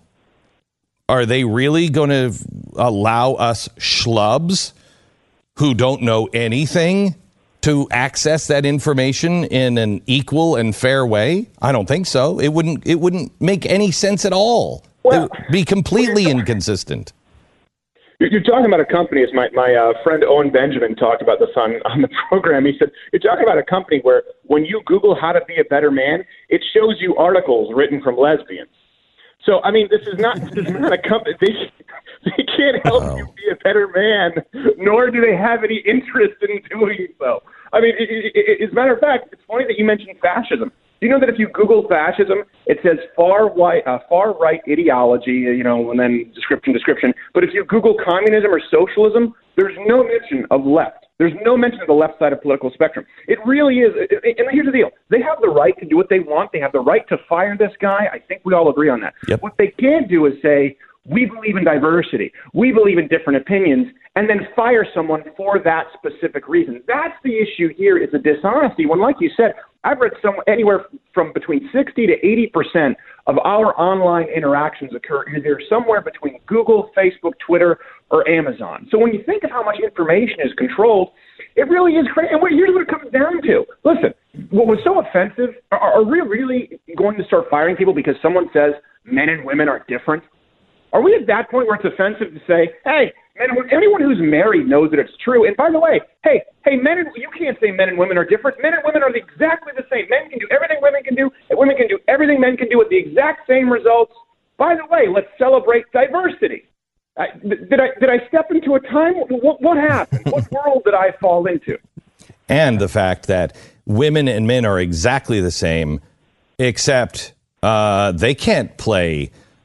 are they really going to allow us schlubs who don't know anything to access that information in an equal and fair way? I don't think so. It wouldn't make any sense at all. Well, it would be completely inconsistent. You're talking about a company, as my friend Owen Benjamin talked about this on the program. He said, you're talking about a company where when you Google how to be a better man, it shows you articles written from lesbians. So, I mean, this is not a company. They can't help you be a better man, nor do they have any interest in doing so. I mean, as a matter of fact, it's funny that you mentioned fascism. Do you know that if you Google fascism, it says far right ideology, and then description. But if you Google communism or socialism, there's no mention of left. There's no mention of the left side of political spectrum. It really is. And here's the deal. They have the right to do what they want. They have the right to fire this guy. I think we all agree on that. Yep. What they can't do is say, we believe in diversity, we believe in different opinions, and then fire someone for that specific reason. That's the issue here, is the dishonesty. When, like you said, I've read anywhere from between 60 to 80% of our online interactions occur either somewhere between Google, Facebook, Twitter, or Amazon. So when you think of how much information is controlled, it really is crazy. And here's what it comes down to. Listen, what was so offensive, are we really going to start firing people because someone says men and women are different? Are we at that point where it's offensive to say, hey, anyone who's married knows that it's true. And by the way, hey, you can't say men and women are different. Men and women are exactly the same. Men can do everything women can do, and women can do everything men can do with the exact same results. By the way, let's celebrate diversity. Did I step into a time? What happened? What world did I fall into? And the fact that women and men are exactly the same, except they can't play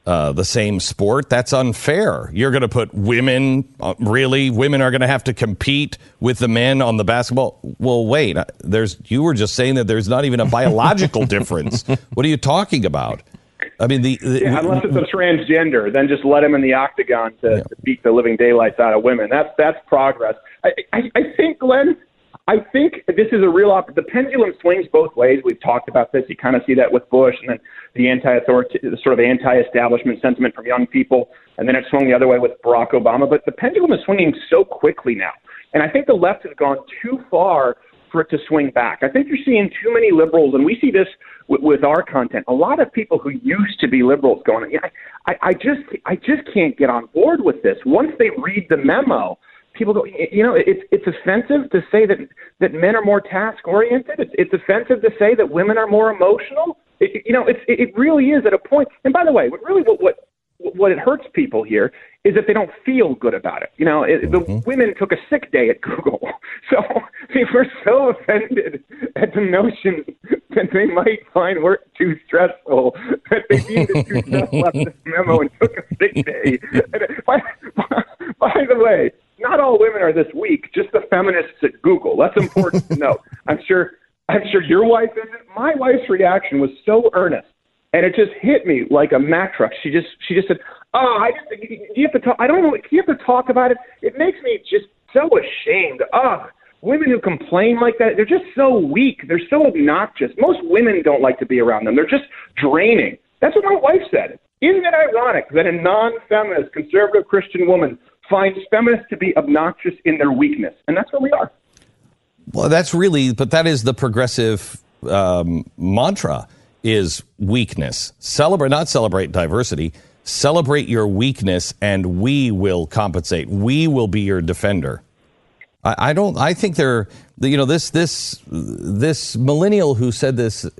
the same sport. That's unfair. You're going to put women, women are going to have to compete with the men on the basketball. Well, wait, you were just saying that there's not even a biological difference. What are you talking about? I mean, unless it's a transgender, then just let him in the octagon to beat the living daylights out of women. That's progress. I think, Glenn, this is a real the pendulum swings both ways. We've talked about this. You kind of see that with Bush, and then the anti-establishment sentiment from young people, and then it swung the other way with Barack Obama. But the pendulum is swinging so quickly now, and I think the left has gone too far for it to swing back. I think you're seeing too many liberals, and we see this with our content. A lot of people who used to be liberals going, I just can't get on board with this. Once they read the memo, people go, it's offensive to say that men are more task-oriented. It's offensive to say that women are more emotional. It really is at a point. And by the way, what it hurts people here is that they don't feel good about it. The women took a sick day at Google. So we're so offended at the notion that they might find work too stressful that they deemed it too stressful after this memo and took a sick day. By the way, not all women are this weak, just the feminists at Google. That's important to know. I'm sure your wife isn't. My wife's reaction was so earnest, and it just hit me like a Mack truck. She just said, do you have to talk? I don't know. Do you have to talk about it? It makes me just so ashamed. Women who complain like that, they're just so weak. They're so obnoxious. Most women don't like to be around them. They're just draining. That's what my wife said. Isn't it ironic that a non-feminist, conservative Christian woman finds feminists to be obnoxious in their weakness? And that's where we are. Well, that is the progressive mantra, is weakness. Not celebrate diversity. Celebrate your weakness, and we will compensate. We will be your defender. I think this millennial who said this, this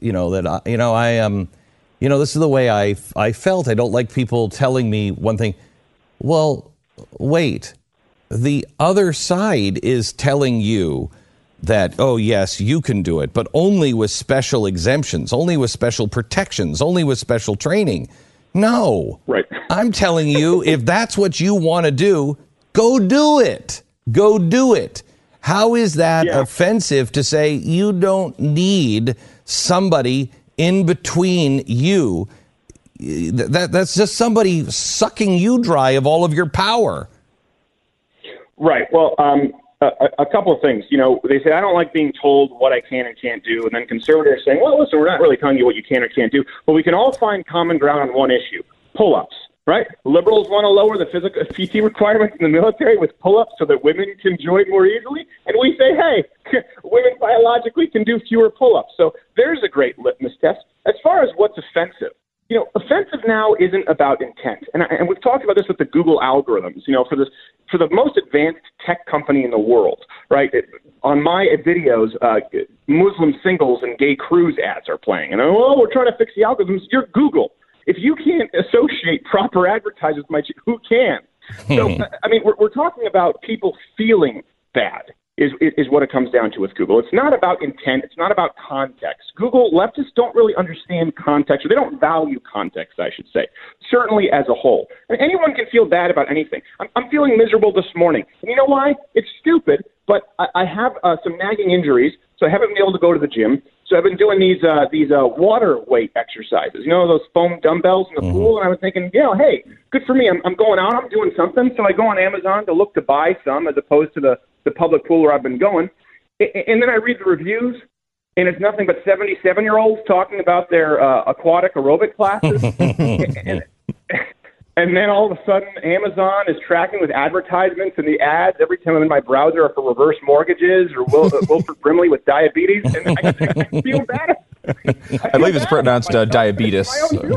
is the way I felt. I don't like people telling me one thing. Well, wait, the other side is telling you that, oh, yes, you can do it, but only with special exemptions, only with special protections, only with special training. No. Right. I'm telling you, if that's what you want to do, go do it. Go do it. How is that offensive to say you don't need somebody in between you? That's just somebody sucking you dry of all of your power. Right. Well, a couple of things. They say, I don't like being told what I can and can't do. And then conservatives saying, well, listen, we're not really telling you what you can or can't do. But we can all find common ground on one issue, pull-ups. Right? Liberals want to lower the physical PT requirements in the military with pull-ups so that women can join more easily. And we say, hey, women biologically can do fewer pull-ups. So there's a great litmus test. As far as what's offensive, offensive now isn't about intent. And we've talked about this with the Google algorithms. For the most advanced tech company in the world, right? On my videos, Muslim singles and gay cruise ads are playing. And we're trying to fix the algorithms. You're Google. If you can't associate proper advertisements, who can? So, we're talking about people feeling bad is what it comes down to with Google. It's not about intent. It's not about context. Google leftists don't really understand context, or they don't value context, I should say, certainly as a whole. And anyone can feel bad about anything. I'm feeling miserable this morning. And you know why? It's stupid, but I have some nagging injuries, so I haven't been able to go to the gym. So I've been doing these water weight exercises, those foam dumbbells in the pool. And I was thinking, hey, good for me. I'm going out. I'm doing something. So I go on Amazon to look to buy some as opposed to the public pool where I've been going. And then I read the reviews, and it's nothing but 77-year-olds talking about their aquatic aerobic classes. And then all of a sudden, Amazon is tracking with advertisements, and the ads every time I'm in my browser are for reverse mortgages or Wilford Brimley with diabetes. And I feel bad. I believe it's pronounced diabetes.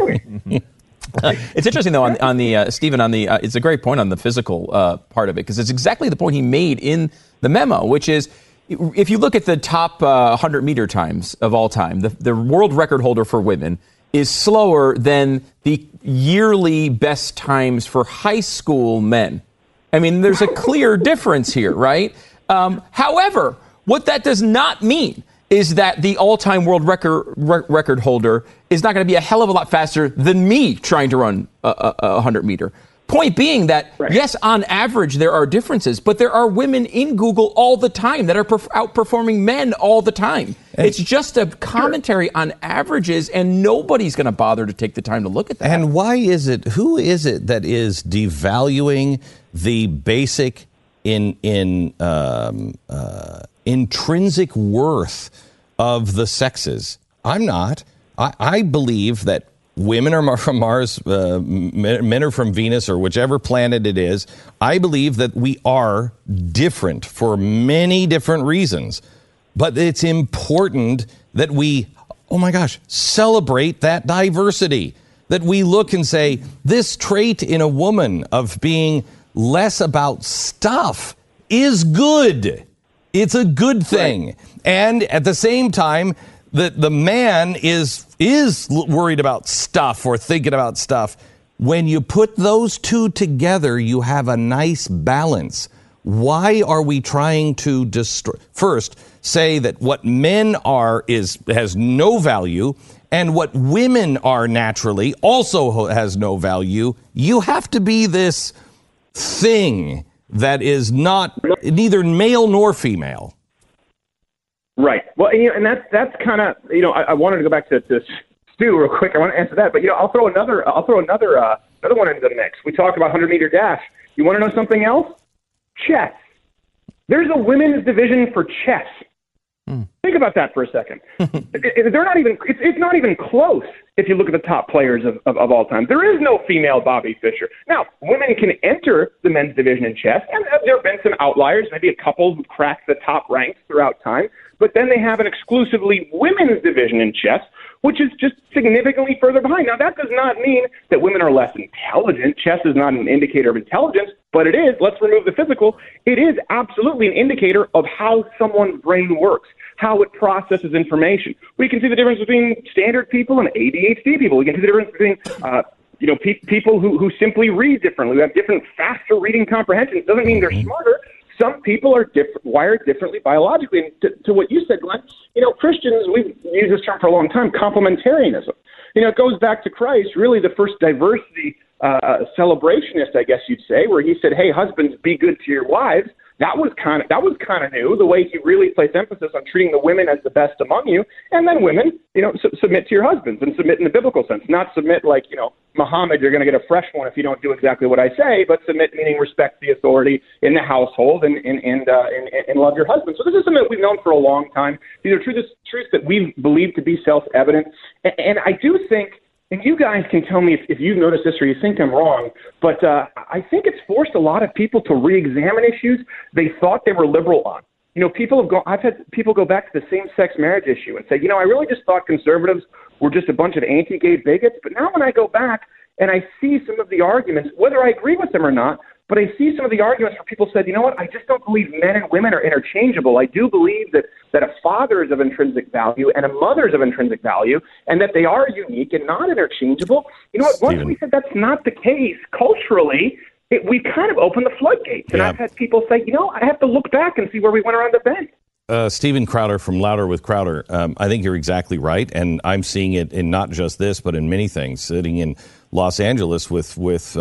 It's interesting, though, on the Stephen, it's a great point on the physical part of it, because it's exactly the point he made in the memo, which is, if you look at the top 100-meter times of all time, the world record holder for women is slower than the yearly best times for high school men. I mean, there's a clear difference here, right? However, what that does not mean is that the all-time world record holder is not going to be a hell of a lot faster than me trying to run a 100-meter. Point being that, yes, on average, there are differences, but there are women in Google all the time that are outperforming men all the time. It's just a commentary on averages, and nobody's going to bother to take the time to look at that. And why is it, who is it that is devaluing the basic intrinsic worth of the sexes? I'm not. I believe that women are from Mars, men are from Venus, or whichever planet it is. I believe that we are different for many different reasons. But it's important that we, oh my gosh, celebrate that diversity. That we look and say, this trait in a woman of being less about stuff is good. It's a good thing. And at the same time, the man is worried about stuff or thinking about stuff. When you put those two together, you have a nice balance. Why are we trying to first say that what men are has no value, and what women are naturally also has no value? You have to be this thing that is not neither male nor female. Right. Well, and that's kind of, I wanted to go back to Stu real quick. I want to answer that, but I'll throw another one into the mix. We talked about 100-meter dash. You want to know something else? Chess. There's a women's division for chess. Think about that for a second. They're not even. It's not even close. If you look at the top players of all time, there is no female Bobby Fischer. Now, women can enter the men's division in chess, and there have been some outliers, maybe a couple who cracked the top ranks throughout time. But then they have an exclusively women's division in chess, which is just significantly further behind. Now, that does not mean that women are less intelligent. Chess is not an indicator of intelligence, but it is. Let's remove the physical. It is absolutely an indicator of how someone's brain works, how it processes information. We can see the difference between standard people and ADHD people. We can see the difference between people who simply read differently. We have different, faster reading comprehension. It doesn't mean they're smarter. Some people are wired differently biologically. And to what you said, Glenn, Christians, we've used this term for a long time, complementarianism. It goes back to Christ, really the first diversity celebrationist, I guess you'd say, where he said, hey, husbands, be good to your wives. That was kind of new, the way he really placed emphasis on treating the women as the best among you. And then women, submit to your husbands, and submit in the biblical sense, not submit like, Muhammad, you're going to get a fresh one if you don't do exactly what I say, but submit meaning respect the authority in the household and love your husband. So this is something that we've known for a long time. These are truths that we believe to be self-evident. And I do think, and you guys can tell me if you've noticed this or you think I'm wrong, but I think it's forced a lot of people to re-examine issues they thought they were liberal on. I've had people go back to the same-sex marriage issue and say, I really just thought conservatives were just a bunch of anti-gay bigots. But now when I go back and I see some of the arguments, whether I agree with them or not, but I see some of the arguments where people said, I just don't believe men and women are interchangeable. I do believe that a father is of intrinsic value and a mother is of intrinsic value, and that they are unique and not interchangeable. Once we said that's not the case culturally, we kind of opened the floodgates. And I've had people say, I have to look back and see where we went around the bend. Steven Crowder from Louder with Crowder. I think you're exactly right, and I'm seeing it in not just this, but in many things. Sitting in Los Angeles with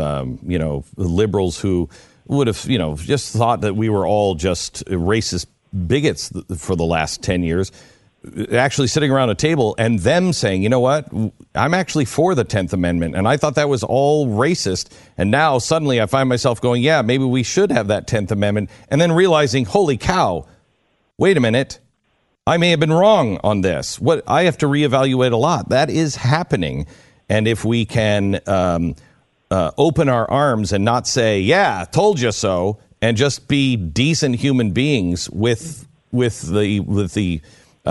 liberals who would have just thought that we were all just racist bigots for the last 10 years. Actually sitting around a table and them saying, you know what, I'm actually for the 10th Amendment, and I thought that was all racist. And now suddenly I find myself going, yeah, maybe we should have that 10th Amendment, and then realizing, holy cow, wait a minute, I may have been wrong on this. I have to reevaluate a lot. That is happening. And if we can open our arms and not say, yeah, told you so, and just be decent human beings with the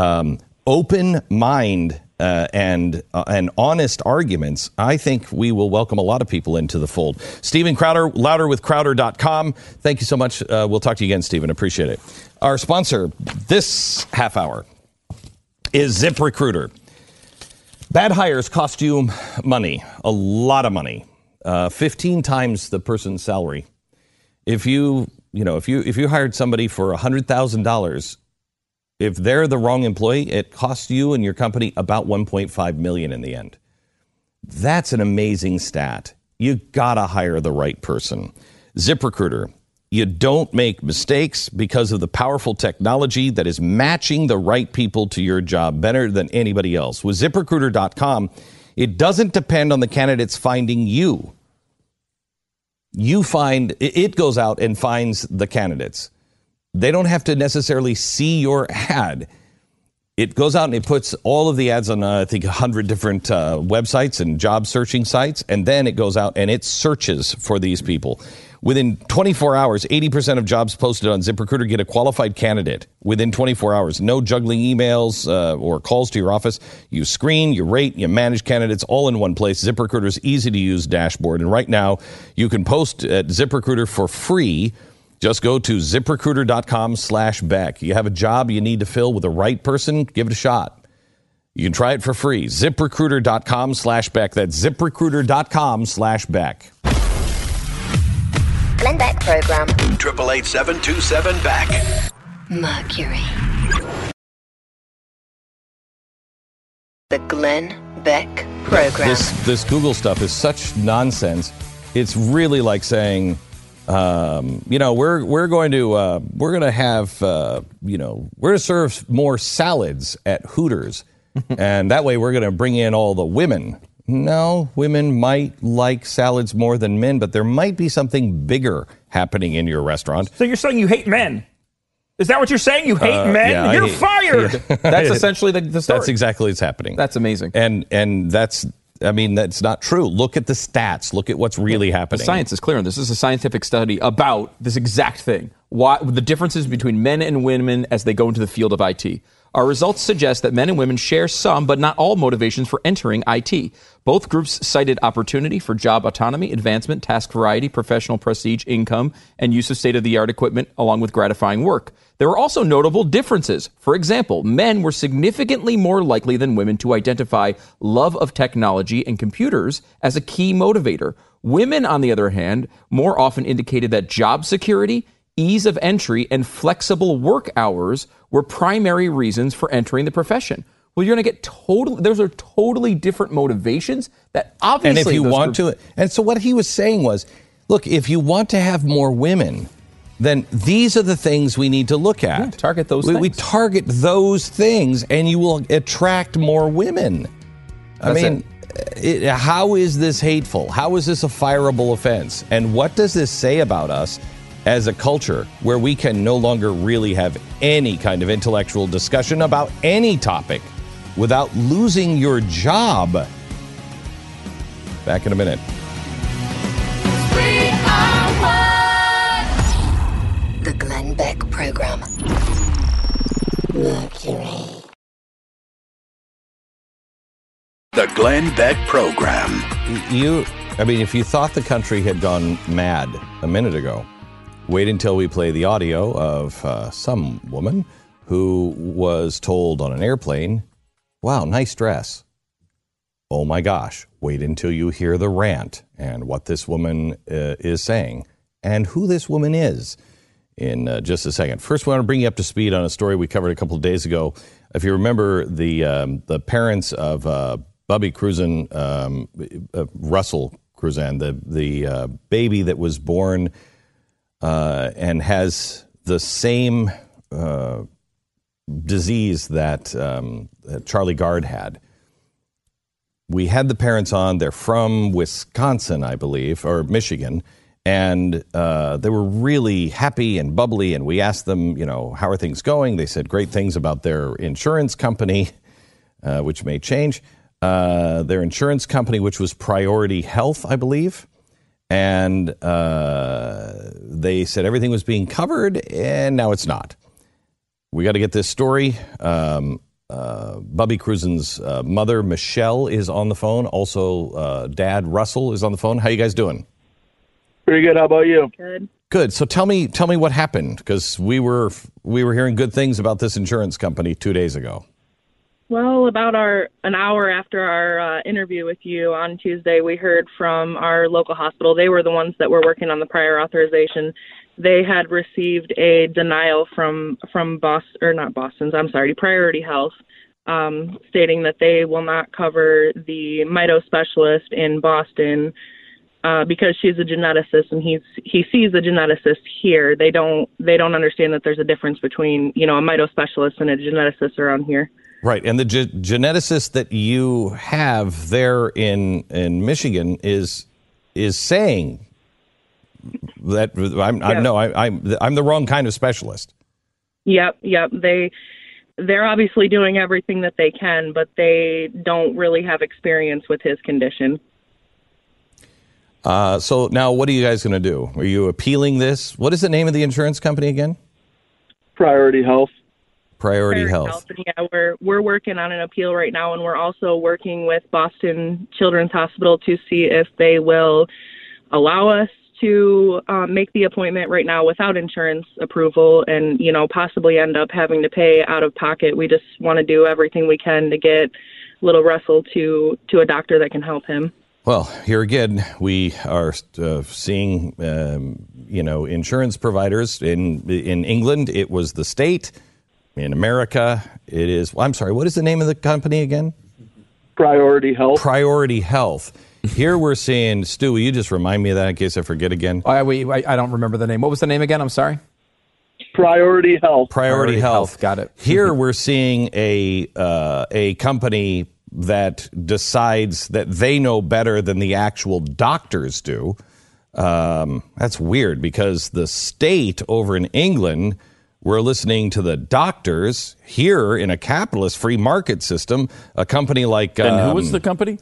open mind and honest arguments, I think we will welcome a lot of people into the fold. Steven Crowder, louderwithcrowder.com. Thank you so much. We'll talk to you again, Steven. Appreciate it. Our sponsor this half hour is ZipRecruiter. Bad hires cost you money, a lot of money, 15 times the person's salary. If you hired somebody for $100,000, If they're the wrong employee, it costs you and your company about $1.5 million in the end. That's an amazing stat. You gotta hire the right person. ZipRecruiter. You don't make mistakes because of the powerful technology that is matching the right people to your job better than anybody else. With ZipRecruiter.com, it doesn't depend on the candidates finding you. It goes out and finds the candidates. They don't have to necessarily see your ad. It goes out and it puts all of the ads on, I think, 100 different websites and job searching sites. And then it goes out and it searches for these people. Within 24 hours, 80% of jobs posted on ZipRecruiter get a qualified candidate within 24 hours. No juggling emails or calls to your office. You screen, you rate, you manage candidates all in one place. ZipRecruiter's easy-to-use dashboard. And right now, you can post at ZipRecruiter for free. Just go to ZipRecruiter.com/Beck. You have a job you need to fill with the right person, give it a shot. You can try it for free. ZipRecruiter.com/Beck. That's ZipRecruiter.com/Beck. Glenn Beck program. 888-727-BECK. Mercury. The Glenn Beck program. This Google stuff is such nonsense. It's really like saying, we're going to serve more salads at Hooters, and that way we're going to bring in all the women. No, women might like salads more than men, but there might be something bigger happening in your restaurant. So you're saying you hate men? Is that what you're saying? You hate men? Yeah, you're fired. That's essentially the story. That's exactly what's happening. That's amazing. And that's not true. Look at the stats. Look at what's really happening. The science is clear on this. This is a scientific study about this exact thing. Why the differences between men and women as they go into the field of IT. Our results suggest that men and women share some, but not all, motivations for entering IT. Both groups cited opportunity for job autonomy, advancement, task variety, professional prestige, income, and use of state-of-the-art equipment, along with gratifying work. There were also notable differences. For example, men were significantly more likely than women to identify love of technology and computers as a key motivator. Women, on the other hand, more often indicated that job security, ease of entry, and flexible work hours were primary reasons for entering the profession. Well, you're going to get those are totally different motivations that obviously. And if you want to, and so what he was saying was, look, if you want to have more women, then these are the things we need to look at. Yeah, target those things. We target those things, and you will attract more women. How is this hateful? How is this a fireable offense? And what does this say about us as a culture where we can no longer really have any kind of intellectual discussion about any topic without losing your job? Back in a minute. The Glenn Beck program. Mercury. The Glenn Beck program. If you thought the country had gone mad a minute ago, wait until we play the audio of some woman who was told on an airplane, wow, nice dress. Oh my gosh, wait until you hear the rant and what this woman is saying and who this woman is in just a second. First, we want to bring you up to speed on a story we covered a couple of days ago. If you remember, the parents of Bubby Cruzan, Russell Cruzan, the baby that was born and has the same disease that Charlie Gard had. We had the parents on. They're from Wisconsin, I believe, or Michigan, and they were really happy and bubbly, and we asked them, how are things going? They said great things about their insurance company, which may change. Their insurance company, which was Priority Health, I believe. And they said everything was being covered, and now it's not. We got to get this story. Bubby Cruzan's mother, Michelle, is on the phone. Also, Dad, Russell, is on the phone. How you guys doing? Pretty good. How about you? Good. So tell me what happened, because we were hearing good things about this insurance company 2 days ago. Well, about an hour after our interview with you on Tuesday, we heard from our local hospital. They were the ones that were working on the prior authorization. They had received a denial from Priority Health, stating that they will not cover the mito specialist in Boston because she's a geneticist and he sees a geneticist here. They don't understand that there's a difference between, a mito specialist and a geneticist around here. Right, and the geneticist that you have there in Michigan is saying that I'm the wrong kind of specialist. Yep. They're obviously doing everything that they can, but they don't really have experience with his condition. So now what are you guys going to do? Are you appealing this? What is the name of the insurance company again? Priority Health. Priority Health. And yeah, we're working on an appeal right now, and we're also working with Boston Children's Hospital to see if they will allow us to make the appointment right now without insurance approval and, possibly end up having to pay out of pocket. We just want to do everything we can to get little Russell to a doctor that can help him. Well, here again, we are seeing, insurance providers in England. It was the state. In America, it is. I'm sorry. What is the name of the company again? Priority Health. Priority Health. Here we're seeing, Stu, will you just remind me of that in case I forget again? I don't remember the name. What was the name again? I'm sorry. Priority Health. Priority Health. Got it. Here we're seeing a company that decides that they know better than the actual doctors do. That's weird because the state over in England, we're listening to the doctors. Here in a capitalist free market system, a company like... and who was the company?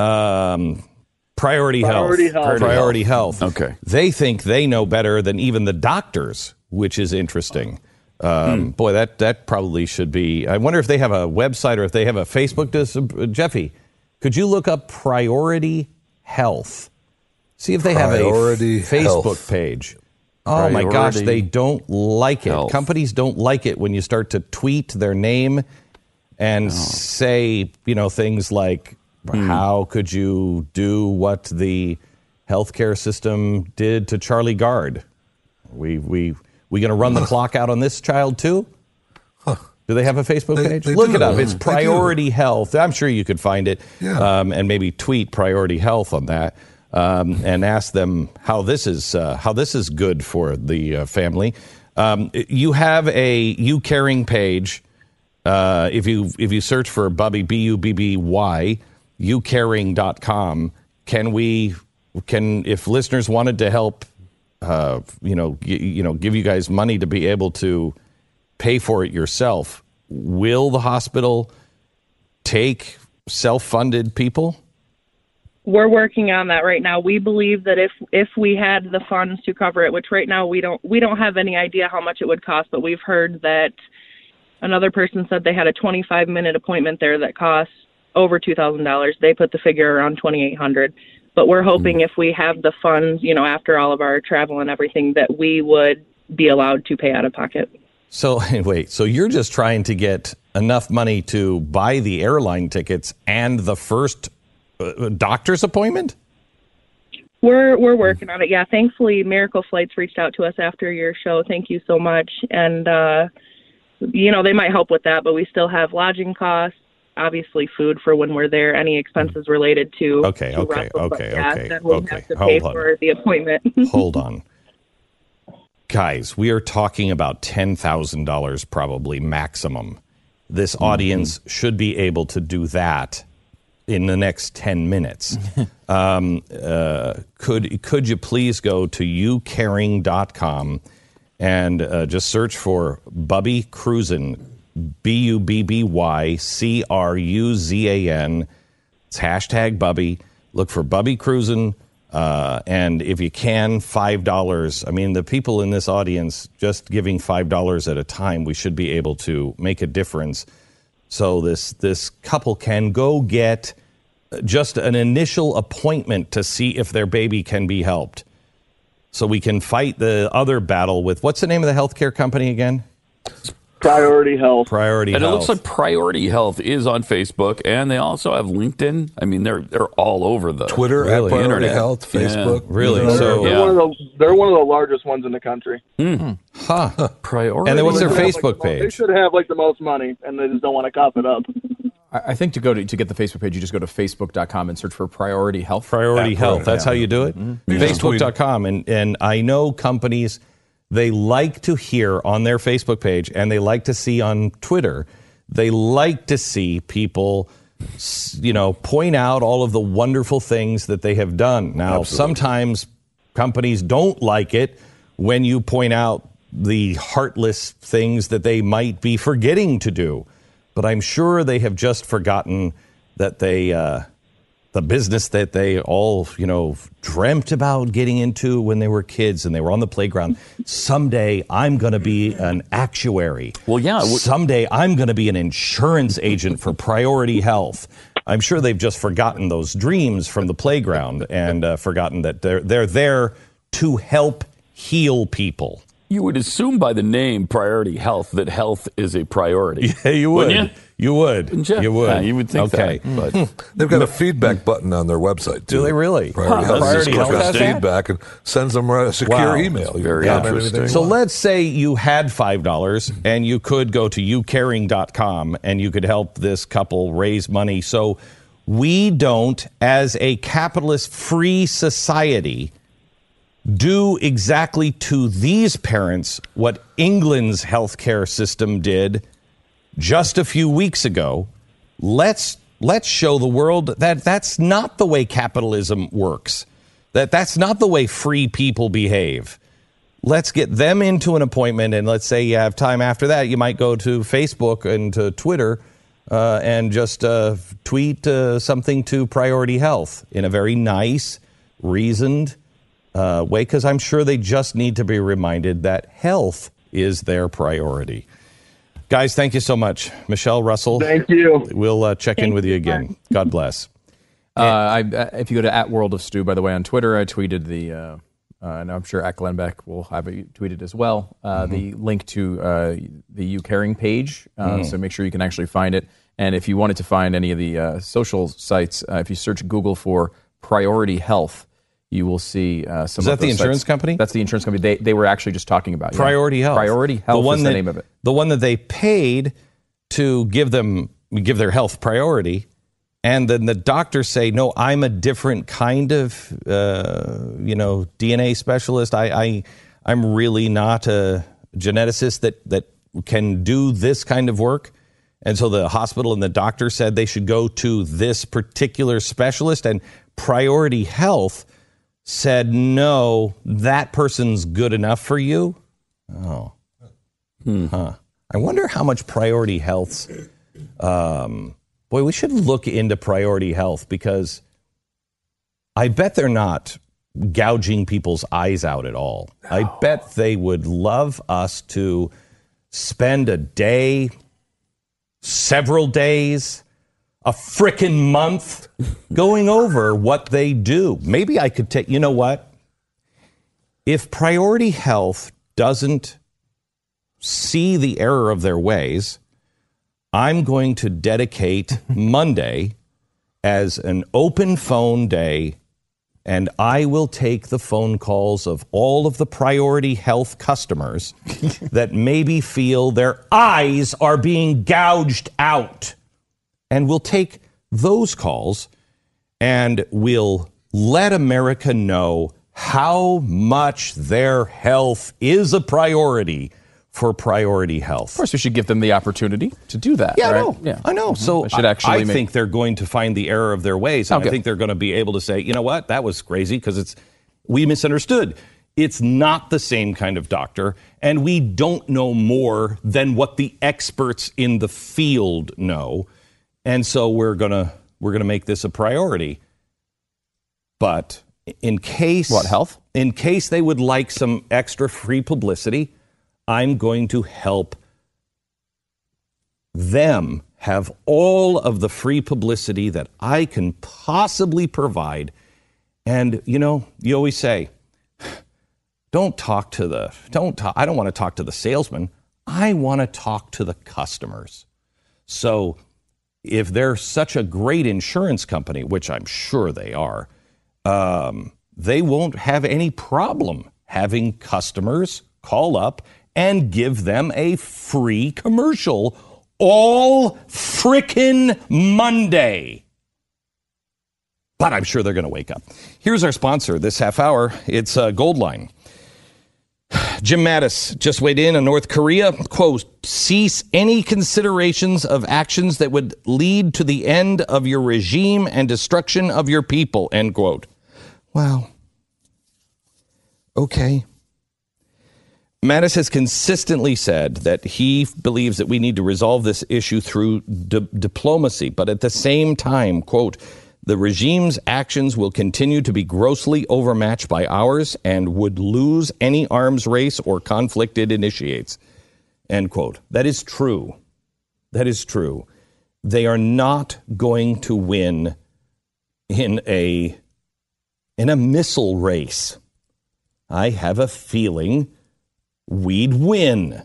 Priority Health. Priority Health. Okay. They think they know better than even the doctors, which is interesting. Boy, that probably should be... I wonder if they have a website or if they have a Facebook. Jeffy, could you look up Priority Health? See if they have a Facebook page. Oh, my gosh, they don't like it. Health. Companies don't like it when you start to tweet their name and say, things like, how could you do what the healthcare system did to Charlie Gard? We going to run the clock out on this child, too? Huh. Do they have a Facebook page? Look it up. It's Priority Health. I'm sure you could find it and maybe tweet Priority Health on that. And ask them how this is good for the family. You have a You Caring page. If you search for Bubby BUBBY, youcaring.com. Can if listeners wanted to help, give you guys money to be able to pay for it yourself, will the hospital take self-funded people? We're working on that right now. We believe that if we had the funds to cover it, which right now we don't have any idea how much it would cost, but we've heard that another person said they had a 25-minute appointment there that cost over $2,000. They put the figure around $2,800. But we're hoping if we have the funds, after all of our travel and everything, that we would be allowed to pay out of pocket. So wait, so you're just trying to get enough money to buy the airline tickets and the first doctor's appointment? We're working on it. Yeah, thankfully Miracle Flights reached out to us after your show. Thank you so much. And they might help with that, but we still have lodging costs, obviously food for when we're there, any expenses related to Okay. Then we'll have to pay for the appointment. Hold on. Guys, we are talking about $10,000 probably maximum. This audience should be able to do that in the next 10 minutes. Could you please go to youcaring.com and just search for Bubby Cruzan, BUBBY-CRUZAN. It's hashtag Bubby. Look for Bubby Cruzan. And if you can, $5. I mean, the people in this audience, just giving $5 at a time, we should be able to make a difference. So this couple can go get just an initial appointment to see if their baby can be helped. So we can fight the other battle with, what's the name of the healthcare company again? Priority Health. Priority And Health. it looks like Priority Health is on Facebook, and they also have LinkedIn. I mean, they're all over the Twitter at Priority internet. Health, Facebook. Really? They're one of the largest ones in the country. Huh. Priority. And then what's their They have, Facebook They page? should have the most money, and they just don't want to cough it up. I think to get the Facebook page, you just go to facebook.com and search for Priority Health. Priority Health. That's how you do it? Facebook.com. And I know companies, they like to hear on their Facebook page, and they like to see on Twitter, they like to see people, point out all of the wonderful things that they have done. Now, sometimes companies don't like it when you point out the heartless things that they might be forgetting to do. But I'm sure they have just forgotten that the business that they all, dreamt about getting into when they were kids and they were on the playground. Someday I'm going to be an actuary. Well, yeah. Someday I'm going to be an insurance agent for Priority Health. I'm sure they've just forgotten those dreams from the playground and forgotten that they're there to help heal people. You would assume by the name Priority Health that health is a priority. Yeah, you would. Wouldn't you? You would. Wouldn't you? You would. Yeah, you would think okay. that. But They've got a feedback button on their website, too. Do they really? Priority Health Priority just Health clicks has that? feedback and sends them a secure email. You Very can comment interesting. anything you So want. let's say you had $5 and you could go to youcaring.com and you could help this couple raise money. So we don't, as a capitalist free society, do exactly to these parents what England's healthcare system did just a few weeks ago. Let's show the world that that's not the way capitalism works. That's not the way free people behave. Let's get them into an appointment, and let's say you have time after that. You might go to Facebook and to Twitter and just tweet something to Priority Health in a very nice, reasoned way, because I'm sure they just need to be reminded that health is their priority. Guys, thank you so much. Michelle, Russell. Thank you. We'll check in with you again. God bless. If you go to @WorldOfStew, by the way, on Twitter, I tweeted and I'm sure Glenn Beck will have it tweeted as well, the link to the You Caring page. So make sure you can actually find it. And if you wanted to find any of the social sites, if you search Google for Priority Health, you will see some Is that of the those insurance sites. company? That's the insurance company. They were actually just talking about Priority Health. Priority Health is the name of it. The one that they paid to give their health priority, and then the doctors say, no, I'm a different kind of DNA specialist. I'm really not a geneticist that can do this kind of work. And so the hospital and the doctor said they should go to this particular specialist, and Priority Health said, no, that person's good enough for you. Oh. Huh. I wonder how much Priority Health's... boy, we should look into Priority Health, because I bet they're not gouging people's eyes out at all. No. I bet they would love us to spend a day, several days, a frickin' month going over what they do. Maybe I could take, you know what? If Priority Health doesn't see the error of their ways, I'm going to dedicate Monday as an open phone day, and I will take the phone calls of all of the Priority Health customers that maybe feel their eyes are being gouged out. And we'll take those calls, and we'll let America know how much their health is a priority for Priority Health. Of course, we should give them the opportunity to do that. Yeah, right? I know. So I think they're going to find the error of their ways. And I think they're going to be able to say, you know what, that was crazy because we misunderstood. It's not the same kind of doctor, and we don't know more than what the experts in the field know. And so we're gonna make this a priority. But in case health? In case they would like some extra free publicity, I'm going to help them have all of the free publicity that I can possibly provide. And you always say, I don't want to talk to the salesman. I want to talk to the customers. So if they're such a great insurance company, which I'm sure they are, they won't have any problem having customers call up and give them a free commercial all frickin' Monday. But I'm sure they're going to wake up. Here's our sponsor this half hour. It's Goldline. Jim Mattis just weighed in on North Korea. Quote, cease any considerations of actions that would lead to the end of your regime and destruction of your people, end quote. Wow. Okay. Mattis has consistently said that he believes that we need to resolve this issue through diplomacy, but at the same time, quote, the regime's actions will continue to be grossly overmatched by ours and would lose any arms race or conflict it initiates, end quote. That is true. That is true. They are not going to win in a missile race. I have a feeling we'd win.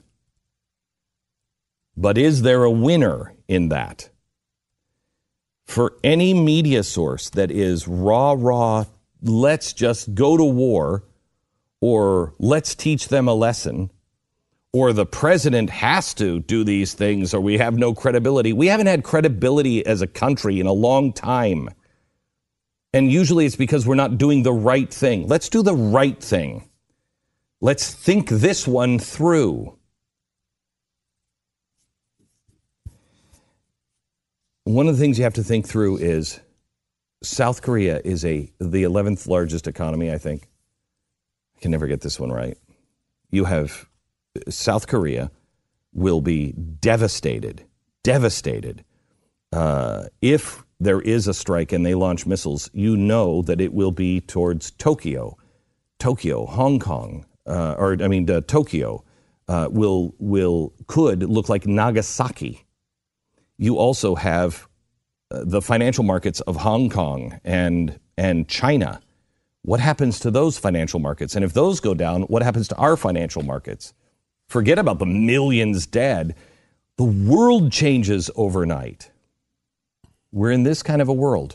But is there a winner in that? For any media source that is raw, let's just go to war, or let's teach them a lesson, or the president has to do these things, or we have no credibility. We haven't had credibility as a country in a long time. And usually it's because we're not doing the right thing. Let's do the right thing. Let's think this one through. One of the things you have to think through is South Korea is the 11th largest economy, I think. I can never get this one right. You have South Korea will be devastated if there is a strike and they launch missiles. You know that it will be towards Tokyo, Hong Kong, Tokyo could look like Nagasaki. You also have the financial markets of Hong Kong and China. What happens to those financial markets? And if those go down, what happens to our financial markets? Forget about the millions dead. The world changes overnight. We're in this kind of a world.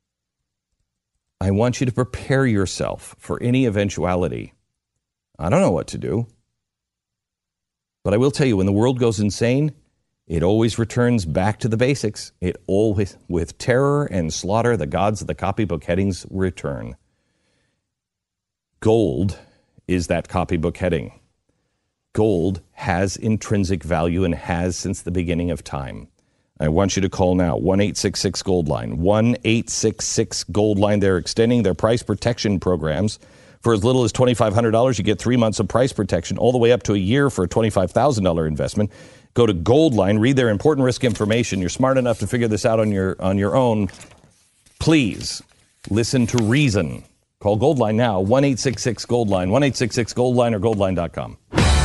I want you to prepare yourself for any eventuality. I don't know what to do. But I will tell you, when the world goes insane, it always returns back to the basics. It always, with terror and slaughter, the gods of the copybook headings return. Gold is that copybook heading. Gold has intrinsic value and has since the beginning of time. I want you to call now, 1-866-GOLD-LINE, 1-866-GOLD-LINE. They're extending their price protection programs. For as little as $2,500, you get 3 months of price protection, all the way up to a year for a $25,000 investment. Go to Goldline, read their important risk information. You're smart enough to figure this out on your own. Please listen to reason. Call Goldline now, 1-866-GOLD-LINE, 1-866-GOLD-LINE or goldline.com.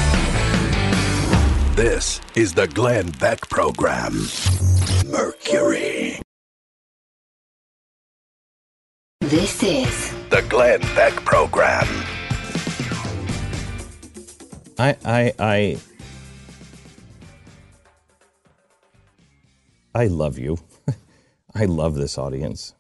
This is the Glenn Beck Program. Mercury. This is the Glenn Beck Program. I love you. I love this audience.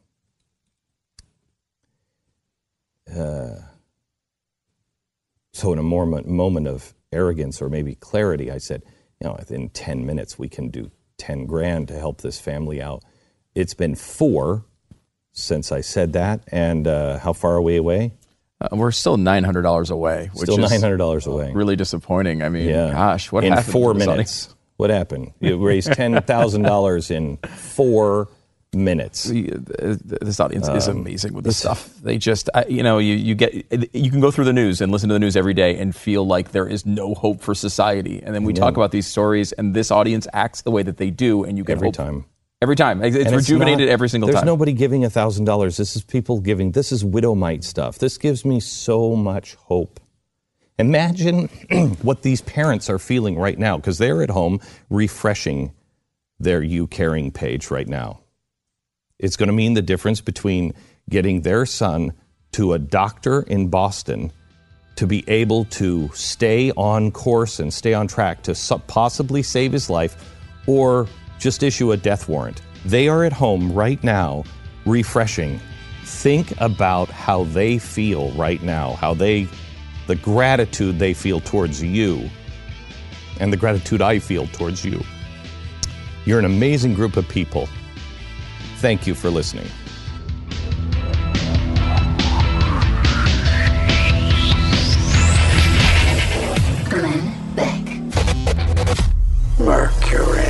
So in a moment of arrogance or maybe clarity, I said, within 10 minutes we can do $10,000 to help this family out. It's been 4 since I said that, and how far are we away? We're still $900 away. Which still is $900 away. Really disappointing. I mean, gosh, what happened? In 4 minutes. What happened? You raised $10,000 in 4 minutes. This audience is amazing with this stuff. They just, you can go through the news and listen to the news every day and feel like there is no hope for society. And then we talk about these stories, and this audience acts the way that they do, and you get every hope. time. Every time. It's rejuvenated every single time. There's nobody giving $1,000. This is people giving. This is widow mite stuff. This gives me so much hope. Imagine what these parents are feeling right now, because they're at home refreshing their You Caring page right now. It's going to mean the difference between getting their son to a doctor in Boston to be able to stay on course and stay on track to possibly save his life or just issue a death warrant. They are at home right now, refreshing. Think about how they feel right now, the gratitude they feel towards you, and the gratitude I feel towards you. You're an amazing group of people. Thank you for listening. Glenn Beck. Mercury.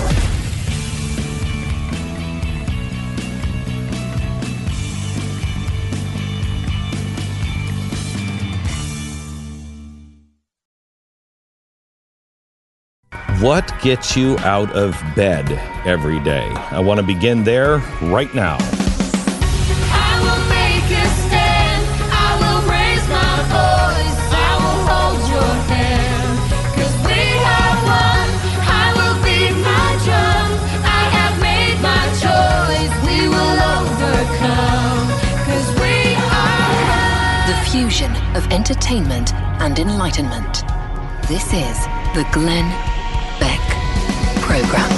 What gets you out of bed every day? I want to begin there right now. I will make a stand. I will raise my voice. I will hold your hand. 'Cause we are one. I will beat my drum. I have made my choice. We will overcome. 'Cause we are one. The fusion of entertainment and enlightenment. This is the Glenn Beck Program.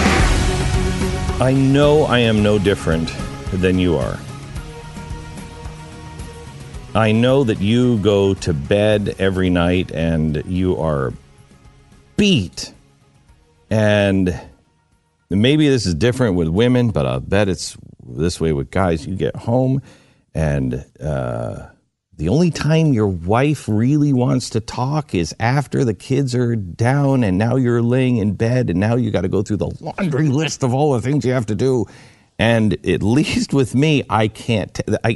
I know I am no different than you are. I know that you go to bed every night and you are beat. And maybe this is different with women, but I bet it's this way with guys. You get home and the only time your wife really wants to talk is after the kids are down and now you're laying in bed and now you got to go through the laundry list of all the things you have to do. And at least with me, I can't.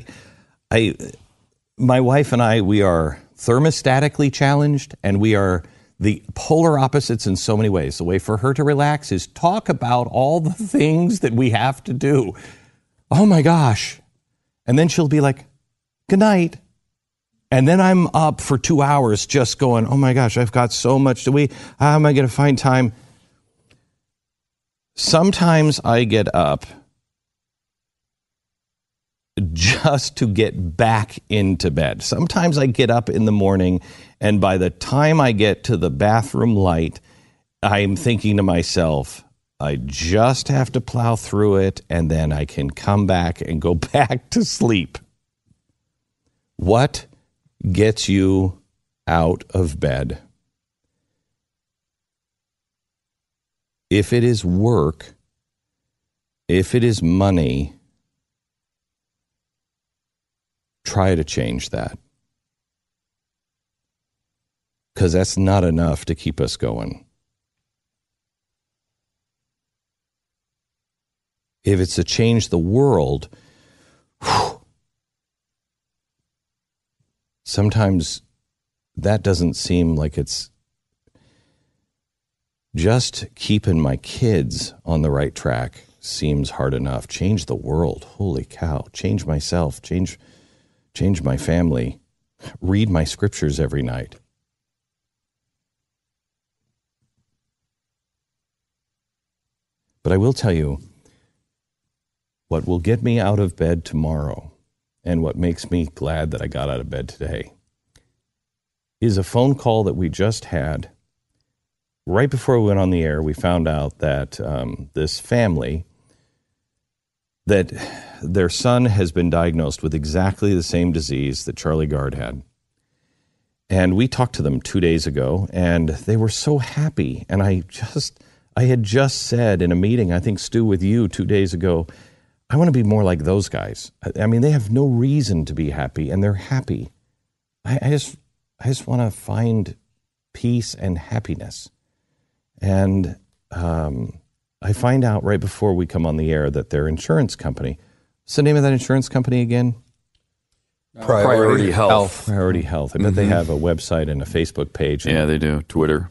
My wife and I, we are thermostatically challenged and we are the polar opposites in so many ways. The way for her to relax is talk about all the things that we have to do. Oh my gosh. And then she'll be like, good night. And then I'm up for 2 hours just going, oh my gosh, I've got so much how am I going to find time? Sometimes I get up just to get back into bed. Sometimes I get up in the morning and by the time I get to the bathroom light, I'm thinking to myself, I just have to plow through it and then I can come back and go back to sleep. What gets you out of bed? If it is work, if it is money, try to change that. Because that's not enough to keep us going. If it's to change the world, sometimes that doesn't seem like it's just keeping my kids on the right track seems hard enough. Change the world. Holy cow. Change myself. Change my family. Read my scriptures every night. But I will tell you what will get me out of bed tomorrow and what makes me glad that I got out of bed today is a phone call that we just had. Right before we went on the air, we found out that this family, that their son has been diagnosed with exactly the same disease that Charlie Gard had. And we talked to them 2 days ago, and they were so happy. And I had just said in a meeting, I think, Stu, with you 2 days ago, I want to be more like those guys. I mean, they have no reason to be happy, and they're happy. I just want to find peace and happiness. And I find out right before we come on the air that their insurance company, what's the name of that insurance company again? Priority Health. Priority Health. I bet they have a website and a Facebook page. Yeah, they do. Twitter.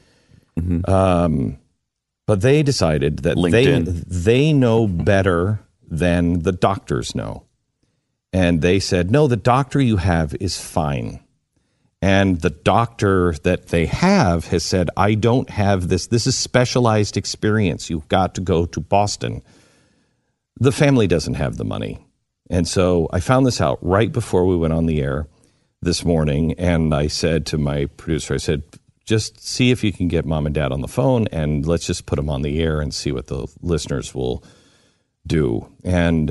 But they decided that they know better than the doctors know. And they said, no, the doctor you have is fine. And the doctor that they have has said, I don't have this. This is specialized experience. You've got to go to Boston. The family doesn't have the money. And so I found this out right before we went on the air, this morning, and I said to my producer, I said, just see if you can get Mom and Dad on the phone, and let's just put them on the air and see what the listeners will do. And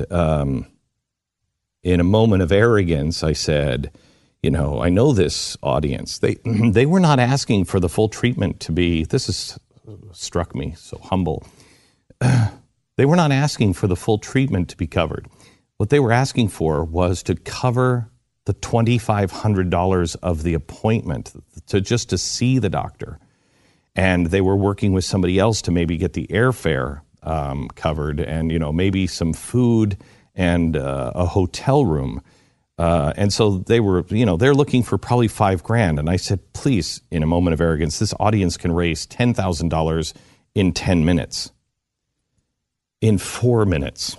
in a moment of arrogance, I said, I know this audience. They were not asking for the full treatment to be, this has struck me, so humble. They were not asking for the full treatment to be covered. What they were asking for was to cover the $2,500 of the appointment to see the doctor. And they were working with somebody else to maybe get the airfare covered and, maybe some food and a hotel room. And so they were, they're looking for probably $5,000. And I said, please, in a moment of arrogance, this audience can raise $10,000 in 10 minutes. In 4 minutes.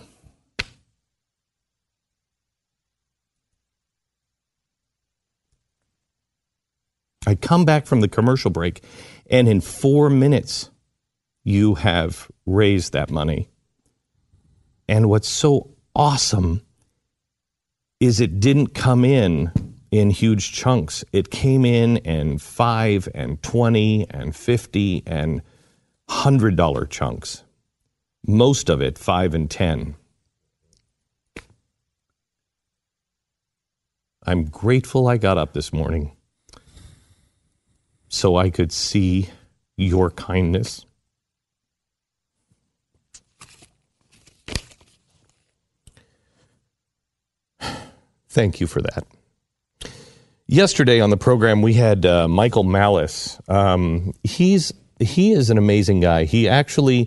I come back from the commercial break, and in 4 minutes, you have raised that money. And what's so awesome is it didn't come in huge chunks. It came in 5 and 20 and 50 and $100 chunks. Most of it 5 and 10. I'm grateful I got up this morning so I could see your kindness. Thank you for that. Yesterday on the program, we had Michael Malice. He is an amazing guy. He actually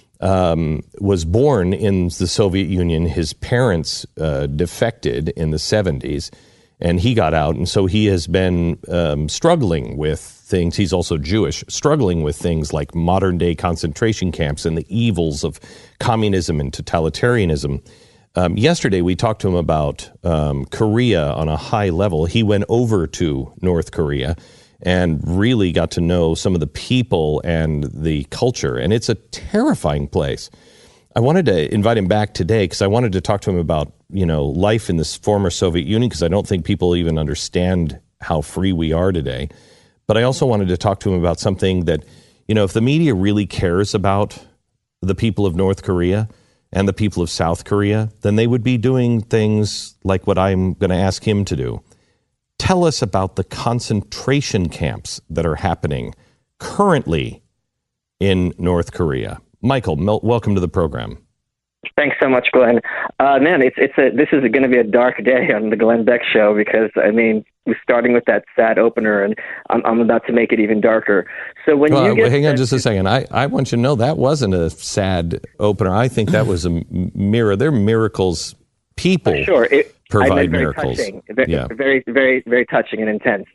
was born in the Soviet Union. His parents defected in the 70s, and he got out. And so he has been struggling with things. He's also Jewish, struggling with things like modern-day concentration camps and the evils of communism and totalitarianism. Yesterday, we talked to him about Korea on a high level. He went over to North Korea and really got to know some of the people and the culture. And it's a terrifying place. I wanted to invite him back today because I wanted to talk to him about, life in this former Soviet Union, because I don't think people even understand how free we are today. But I also wanted to talk to him about something that, if the media really cares about the people of North Korea and the people of South Korea, then they would be doing things like what I'm going to ask him to do. Tell us about the concentration camps that are happening currently in North Korea. Michael, welcome to the program. Thanks so much, Glenn. Man, this is going to be a dark day on the Glenn Beck Show because, we're starting with that sad opener, and I'm about to make it even darker. So hang on just a second. I want you to know that wasn't a sad opener. I think that was a mirror. They're miracles. People provide miracles. Touching. Very, very, very touching and intense.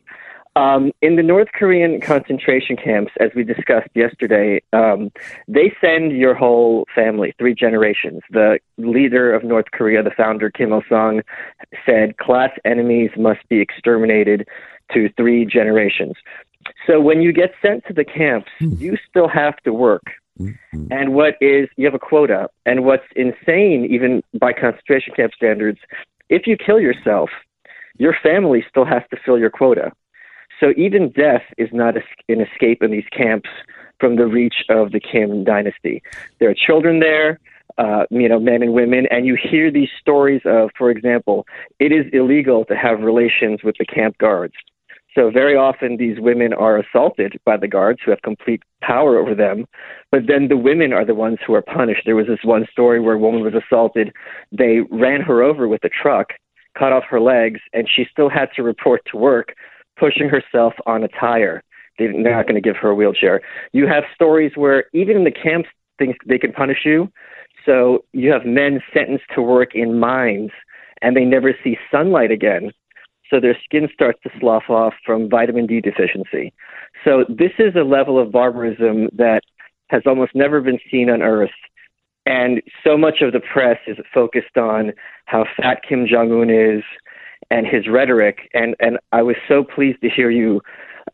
In the North Korean concentration camps, as we discussed yesterday, they send your whole family, 3 generations. The leader of North Korea, the founder, Kim Il-sung, said class enemies must be exterminated to 3 generations. So when you get sent to the camps, you still have to work. And you have a quota. And what's insane, even by concentration camp standards, if you kill yourself, your family still has to fill your quota. So even death is not an escape in these camps from the reach of the Kim dynasty. There are children there, men and women, and you hear these stories of, for example, it is illegal to have relations with the camp guards. So very often these women are assaulted by the guards who have complete power over them, but then the women are the ones who are punished. There was this one story where a woman was assaulted. They ran her over with a truck, cut off her legs, and she still had to report to work, pushing herself on a tire. They're not going to give her a wheelchair. You have stories where even in the camps, they can punish you. So you have men sentenced to work in mines, and they never see sunlight again. So their skin starts to slough off from vitamin D deficiency. So this is a level of barbarism that has almost never been seen on Earth. And so much of the press is focused on how fat Kim Jong-un is and his rhetoric. And I was so pleased to hear you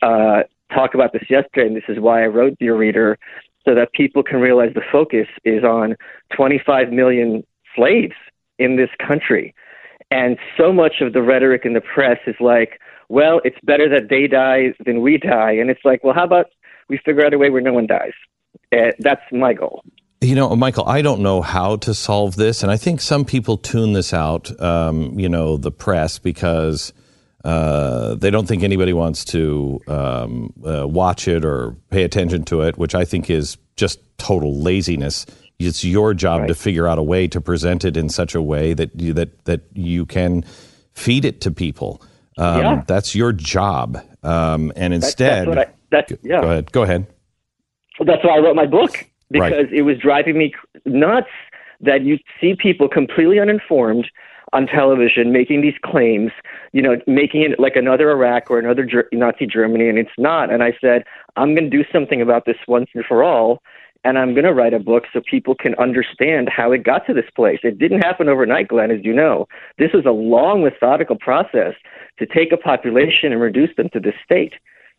talk about this yesterday, and this is why I wrote Dear Reader, so that people can realize the focus is on 25 million slaves in this country. And so much of the rhetoric in the press is like, well, it's better that they die than we die. And it's like, well, how about we figure out a way where no one dies? That's my goal. You know, Michael, I don't know how to solve this, and I think some people tune this out, the press, because they don't think anybody wants to watch it or pay attention to it, which I think is just total laziness. It's your job to figure out a way to present it in such a way that you can feed it to people. That's your job. And instead, Go ahead. Well, that's why I wrote my book, because it was driving me nuts that you see people completely uninformed on television making these claims, making it like another Iraq or another Nazi Germany, and it's not. And I said, I'm going to do something about this once and for all, and I'm going to write a book so people can understand how it got to this place. It didn't happen overnight, Glenn, as you know. This was a long, methodical process to take a population and reduce them to this state.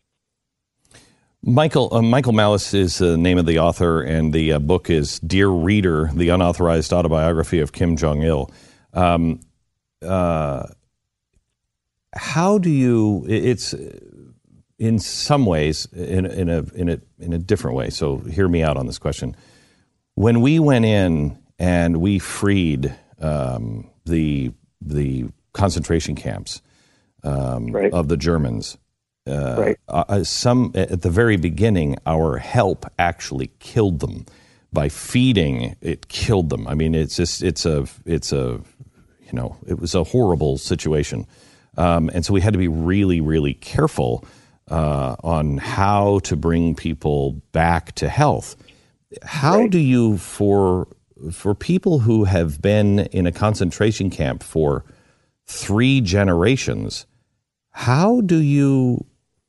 Michael Malice is the name of the author, and the book is Dear Reader, the Unauthorized Autobiography of Kim Jong-il. How do you? It's in some ways in a different way. So hear me out on this question. When we went in and we freed the concentration camps of the Germans. Some at the very beginning, our help actually killed them. By feeding, it killed them. I mean, it was a horrible situation, and so we had to be really, really careful on how to bring people back to health. How do you, for people who have been in a concentration camp for 3 generations, how do you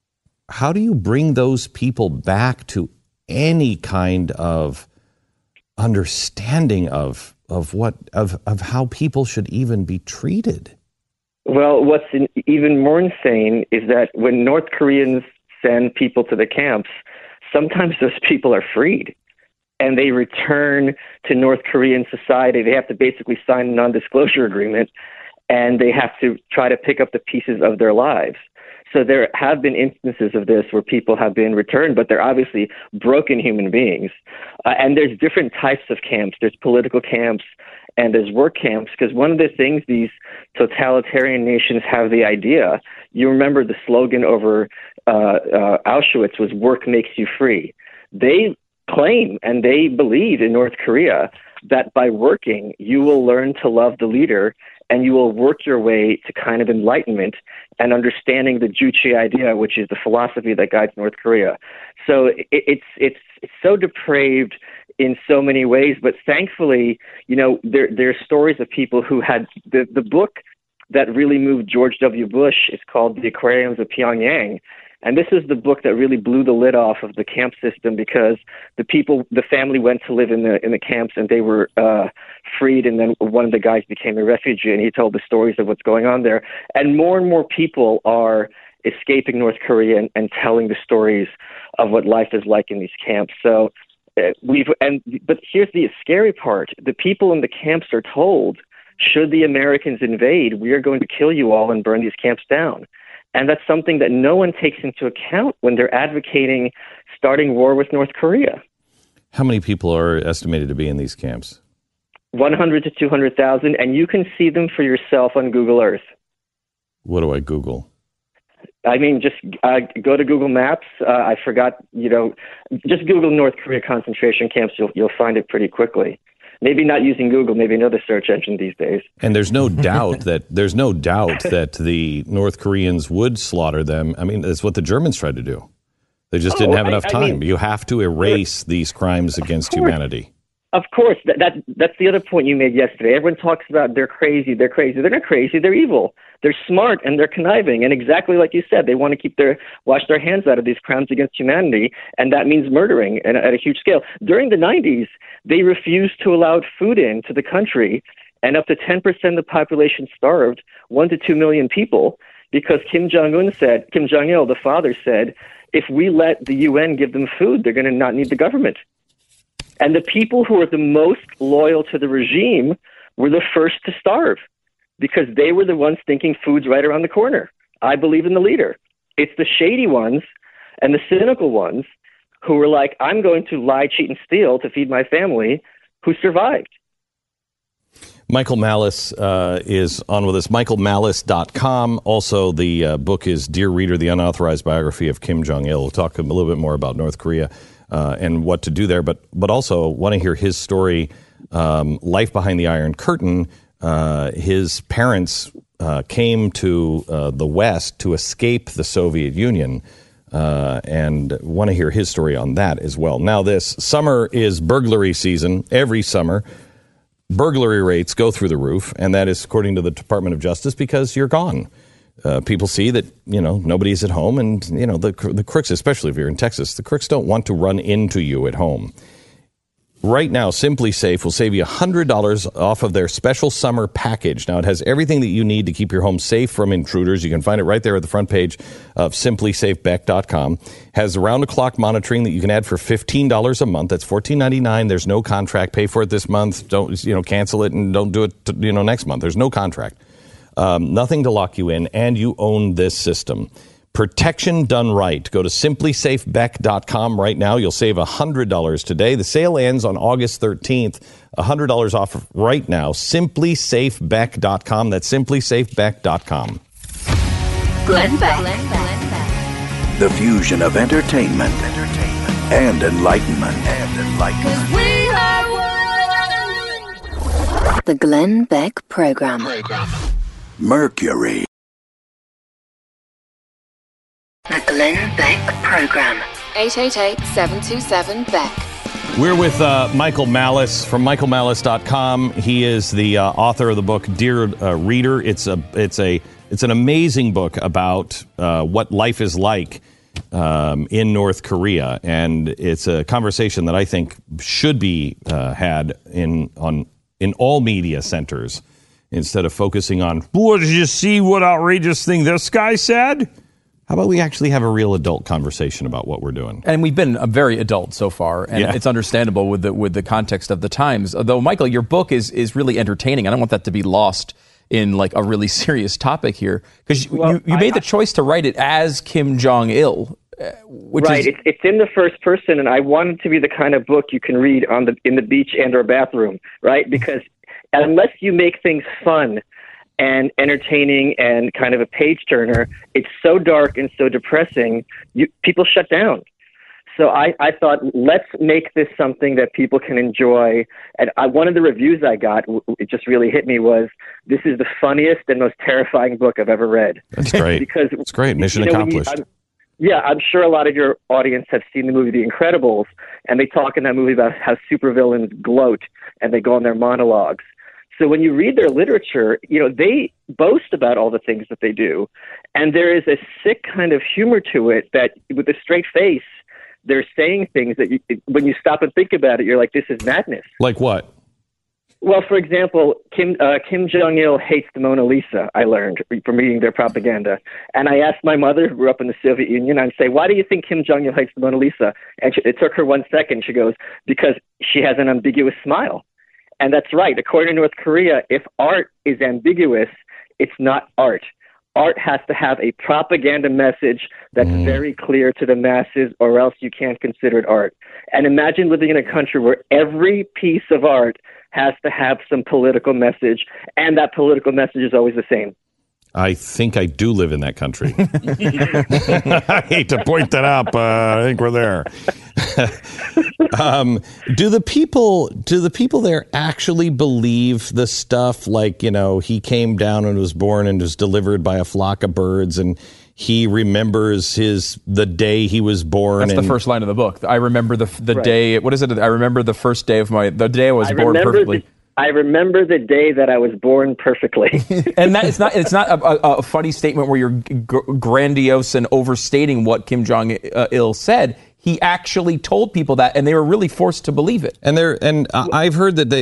bring those people back to any kind of understanding of how people should even be treated? Well, what's even more insane is that when North Koreans send people to the camps, sometimes those people are freed and they return to North Korean society. They have to basically sign a non-disclosure agreement, and they have to try to pick up the pieces of their lives. So there have been instances of this where people have been returned, but they're obviously broken human beings. And there's different types of camps. There's political camps and there's work camps, because one of the things these totalitarian nations have the idea, you remember the slogan over Auschwitz was "work makes you free." They claim and they believe in North Korea that by working, you will learn to love the leader and you will work your way to kind of enlightenment and understanding the Juche idea, which is the philosophy that guides North Korea. So it's so depraved in so many ways, but thankfully, there are stories of people who had the book that really moved George W. Bush is called The Aquariums of Pyongyang. And this is the book that really blew the lid off of the camp system, because the family went to live in the camps and they were freed. And then one of the guys became a refugee, and he told the stories of what's going on there. And more people are escaping North Korea and telling the stories of what life is like in these camps. So but here's the scary part. The people in the camps are told, should the Americans invade, we are going to kill you all and burn these camps down. And that's something that no one takes into account when they're advocating starting war with North Korea. How many people are estimated to be in these camps? 100 to 200,000, and you can see them for yourself on Google Earth. What do I Google? I mean, just go to Google Maps. I forgot, just Google North Korea concentration camps. You'll find it pretty quickly. Maybe not using Google, maybe another search engine these days. And there's no doubt that the North Koreans would slaughter them. I mean, that's what the Germans tried to do. They just didn't have enough time. I mean, you have to erase these crimes against humanity. Of course. That's the other point you made yesterday. Everyone talks about they're crazy. They're crazy. They're not crazy. They're evil. They're smart and they're conniving. And exactly like you said, they want to wash their hands out of these crimes against humanity. And that means murdering at a huge scale. During the 90s, they refused to allow food into the country, and up to 10% of the population starved, 1 to 2 million people, because Kim Jong-il, the father, said, if we let the UN give them food, they're going to not need the government. And the people who were the most loyal to the regime were the first to starve, because they were the ones thinking food's right around the corner. I believe in the leader. It's the shady ones and the cynical ones who were like, I'm going to lie, cheat, and steal to feed my family, who survived. Michael Malice is on with us. MichaelMalice.com. Also, the book is Dear Reader, The Unauthorized Biography of Kim Jong-il. We'll talk a little bit more about North Korea and what to do there, but also want to hear his story, Life Behind the Iron Curtain. His parents came to the West to escape the Soviet Union, and want to hear his story on that as well. Now, this summer is burglary season. Every summer, burglary rates go through the roof, and that is according to the Department of Justice because you're gone. People see that, nobody's at home, and, the crooks, especially if you're in Texas, the crooks don't want to run into you at home. Right now, Simply Safe will save you $100 off of their special summer package. Now, it has everything that you need to keep your home safe from intruders. You can find it right there at the front page of simplysafebeck.com. Has round-the-clock monitoring that you can add for $15 a month. That's $14.99. There's no contract. Pay for it this month. Don't, cancel it and don't do it, next month. There's no contract. Nothing to lock you in, and you own this system. Protection done right. Go to simplysafebeck.com right now. You'll save $100 today. The sale ends on August 13th. $100 off right now. Simplysafebeck.com. That's simplysafebeck.com. Glenn Beck. The fusion of entertainment and enlightenment. We are one. The Glenn Beck Program. Mercury. The Glenn Beck Program. 888-727-BECK. We're with Michael Malice from michaelmalice.com. He is the author of the book Dear Reader. It's an amazing book about what life is like in North Korea, and it's a conversation that I think should be had in all media centers instead of focusing on, "What did you see? What outrageous thing this guy said?" How about we actually have a real adult conversation about what we're doing? And we've been very adult so far, and it's understandable with the context of the times. Though, Michael, your book is really entertaining. I don't want that to be lost in like a really serious topic here, because you made the choice to write it as Kim Jong-il. It's in the first person, and I want it to be the kind of book you can read in the beach and or bathroom, right? Because unless you make things fun and entertaining and kind of a page turner, it's so dark and so depressing, people shut down. So I thought, let's make this something that people can enjoy. And one of the reviews I got, it just really hit me, was, this is the funniest and most terrifying book I've ever read. That's great. Because it's great. Mission accomplished. I'm sure a lot of your audience have seen the movie The Incredibles, and they talk in that movie about how supervillains gloat and they go on their monologues. So when you read their literature, they boast about all the things that they do. And there is a sick kind of humor to it that, with a straight face, they're saying things that when you stop and think about it, you're like, this is madness. Like what? Well, for example, Kim Jong-il hates the Mona Lisa, I learned from reading their propaganda. And I asked my mother, who grew up in the Soviet Union, I'd say, why do you think Kim Jong-il hates the Mona Lisa? And it took her 1 second. She goes, because she has an ambiguous smile. And that's right. According to North Korea, if art is ambiguous, it's not art. Art has to have a propaganda message that's very clear to the masses, or else you can't consider it art. And imagine living in a country where every piece of art has to have some political message, and that political message is always the same. I think I do live in that country. I hate to point that out, but I think we're there. Do the people there actually believe the stuff like, he came down and was born and was delivered by a flock of birds, and he remembers the day he was born? That's the first line of the book. I remember the day. What is it? I remember the first day of the day I was born perfectly. I remember the day that I was born perfectly. And that it's not a funny statement where you're grandiose and overstating what Kim Jong-il said. He actually told people that, and they were really forced to believe it. And I've heard that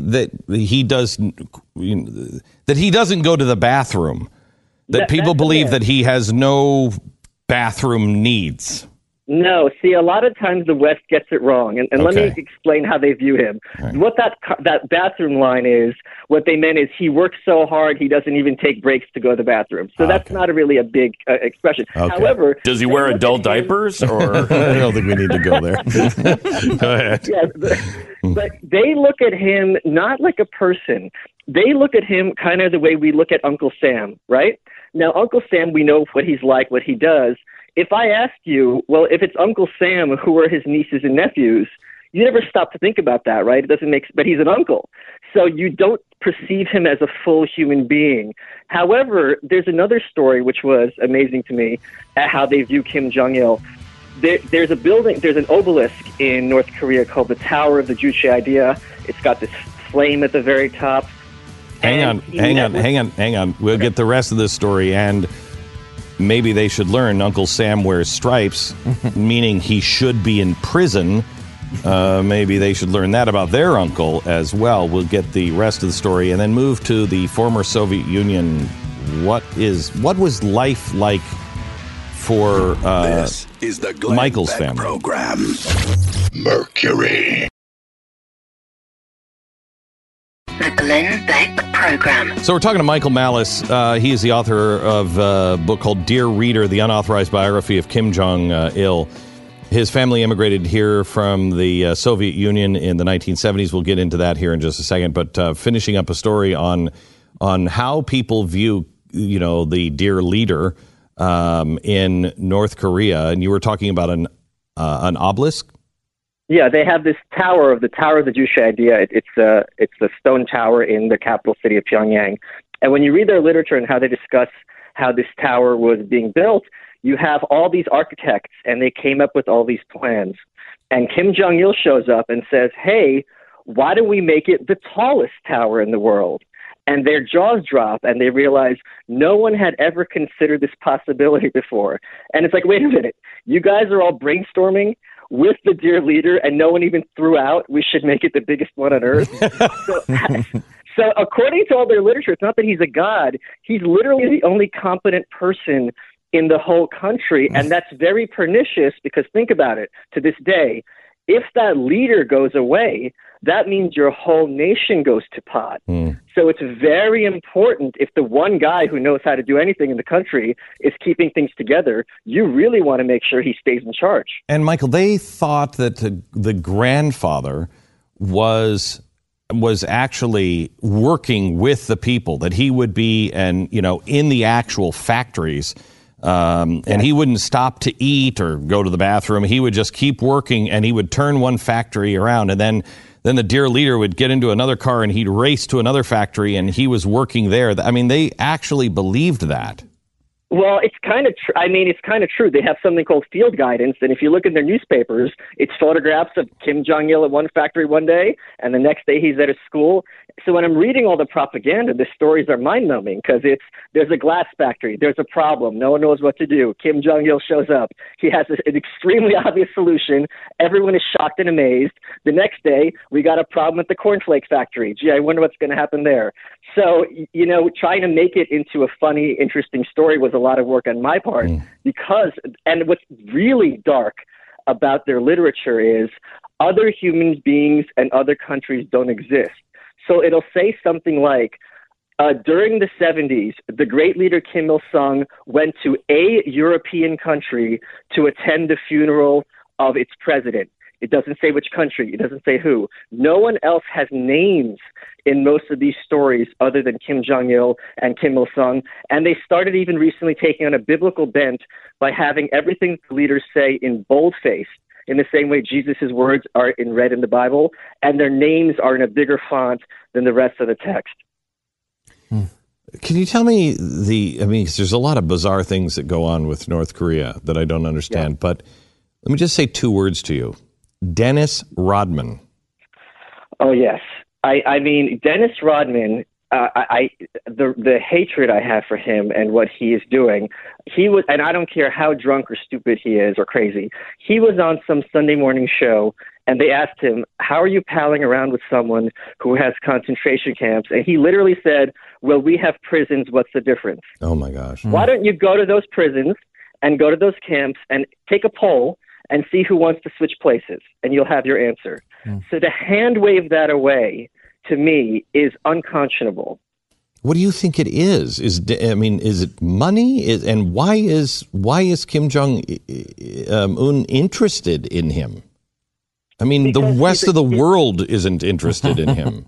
he doesn't go to the bathroom. That people believe that he has no bathroom needs. No, see, a lot of times the West gets it wrong, and let me explain how they view him. Right. What that bathroom line is, what they meant is he works so hard he doesn't even take breaks to go to the bathroom. So that's not really a big expression. Okay. However, does he wear adult diapers? Or I don't think we need to go there. Go ahead. Yes, but they look at him not like a person. They look at him kind of the way we look at Uncle Sam, right? Now, Uncle Sam, we know what he's like, what he does. If I asked you, well, if it's Uncle Sam, who are his nieces and nephews, you never stop to think about that, right? It doesn't make, but he's an uncle. So you don't perceive him as a full human being. However, there's another story which was amazing to me at how they view Kim Jong-il. There's a building, there's an obelisk in North Korea called the Tower of the Juche Idea. It's got this flame at the very top. Hang on. We'll get the rest of this story, and maybe they should learn Uncle Sam wears stripes, meaning he should be in prison. Maybe they should learn that about their uncle as well. We'll get the rest of the story and then move to the former Soviet Union. What was life like for this is the Glenn Michael's Beck family? Program. Mercury. The Glenn Beck Program. So we're talking to Michael Malice. He is the author of a book called Dear Reader, the unauthorized biography of Kim Jong-il. His family immigrated here from the Soviet Union in the 1970s. We'll get into that here in just a second. But finishing up a story on how people view, the dear leader in North Korea. And you were talking about an obelisk? Yeah, they have this tower of the Juche Idea. It's a stone tower in the capital city of Pyongyang. And when you read their literature and how they discuss how this tower was being built, you have all these architects, and they came up with all these plans. And Kim Jong-il shows up and says, hey, why don't we make it the tallest tower in the world? And their jaws drop, and they realize no one had ever considered this possibility before. And it's like, wait a minute, you guys are all brainstorming with the dear leader, and no one even threw out, we should make it the biggest one on Earth. So according to all their literature, it's not that he's a god. He's literally the only competent person in the whole country, and that's very pernicious because think about it, to this day, if that leader goes away, that means your whole nation goes to pot. So it's very important if the one guy who knows how to do anything in the country is keeping things together, you really want to make sure he stays in charge. And Michael, they thought that the grandfather was actually working with the people, that he would be in the actual factories. And he wouldn't stop to eat or go to the bathroom. He would just keep working, and he would turn one factory around, and then the dear leader would get into another car and he'd race to another factory, and he was working there. I mean, they actually believed that. Well, it's kind of it's kind of true. They have something called field guidance, and if you look in their newspapers, it's photographs of Kim Jong-il at one factory one day, and the next day he's at a school. So when I'm reading all the propaganda, the stories are mind-numbing because there's a glass factory, there's a problem, no one knows what to do. Kim Jong-il shows up. He has an extremely obvious solution. Everyone is shocked and amazed. The next day, we got a problem at the cornflake factory. Gee, I wonder what's going to happen there. So, trying to make it into a funny, interesting story was a lot of work on my part and what's really dark about their literature is other human beings and other countries don't exist. So it'll say something like, during the 70s, the great leader Kim Il-sung went to a European country to attend the funeral of its president. It doesn't say which country. It doesn't say who. No one else has names in most of these stories other than Kim Jong-il and Kim Il-sung. And they started even recently taking on a biblical bent by having everything the leaders say in boldface, in the same way Jesus' words are in red in the Bible, and their names are in a bigger font than the rest of the text. Can you tell me there's a lot of bizarre things that go on with North Korea that I don't understand, but let me just say two words to you. Dennis Rodman. Oh, yes. I mean, Dennis Rodman, the hatred I have for him and what he is doing, and I don't care how drunk or stupid he is or crazy, he was on some Sunday morning show and they asked him, how are you palling around with someone who has concentration camps? And he literally said, well, we have prisons. What's the difference? Oh, my gosh. Why don't you go to those prisons and go to those camps and take a poll and see who wants to switch places, and you'll have your answer. So to hand wave that away, to me, is unconscionable. What do you think it is? Is it money? And why is Kim Jong Un interested in him? I mean, because the rest of the world isn't interested in him.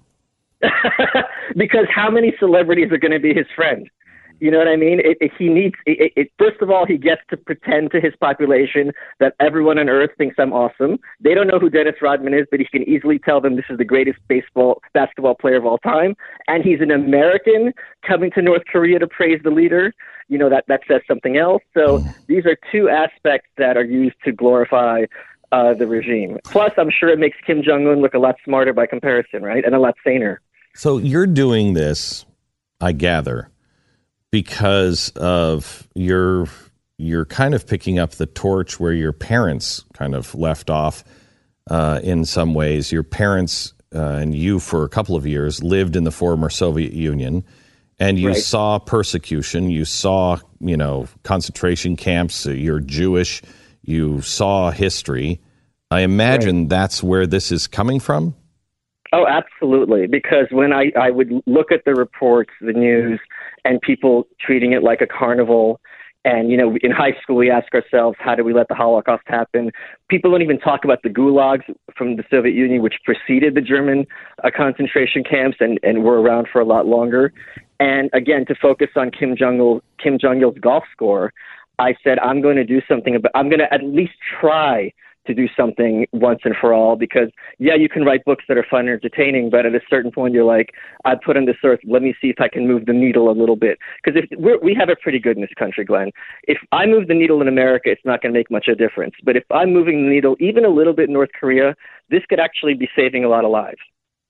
Because how many celebrities are going to be his friend? You know what I mean? He needs. First of all, he gets to pretend to his population that everyone on Earth thinks I'm awesome. They don't know who Dennis Rodman is, but he can easily tell them this is the greatest basketball player of all time. And he's an American coming to North Korea to praise the leader. You know, that says something else. So these are two aspects that are used to glorify the regime. Plus, I'm sure it makes Kim Jong-un look a lot smarter by comparison, right? And a lot saner. So you're doing this, I gather, because of you're kind of picking up the torch where your parents kind of left off in some ways. Your parents and you for a couple of years lived in the former Soviet Union, and you saw persecution. You saw, concentration camps. You're Jewish. You saw history. I imagine that's where this is coming from. Oh, absolutely. Because when I would look at the reports, the news, and people treating it like a carnival, and, in high school we ask ourselves, how do we let the Holocaust happen? People don't even talk about the gulags from the Soviet Union, which preceded the German concentration camps and were around for a lot longer. And again, to focus on Kim Jong-il's golf score, I said, I'm going to do something I'm going to at least try to do something once and for all, because you can write books that are fun and entertaining, but at a certain point you're like, I put on this earth, let me see if I can move the needle a little bit. Because we have it pretty good in this country, Glenn. If I move the needle in America, it's not going to make much of a difference. But if I'm moving the needle even a little bit in North Korea, this could actually be saving a lot of lives.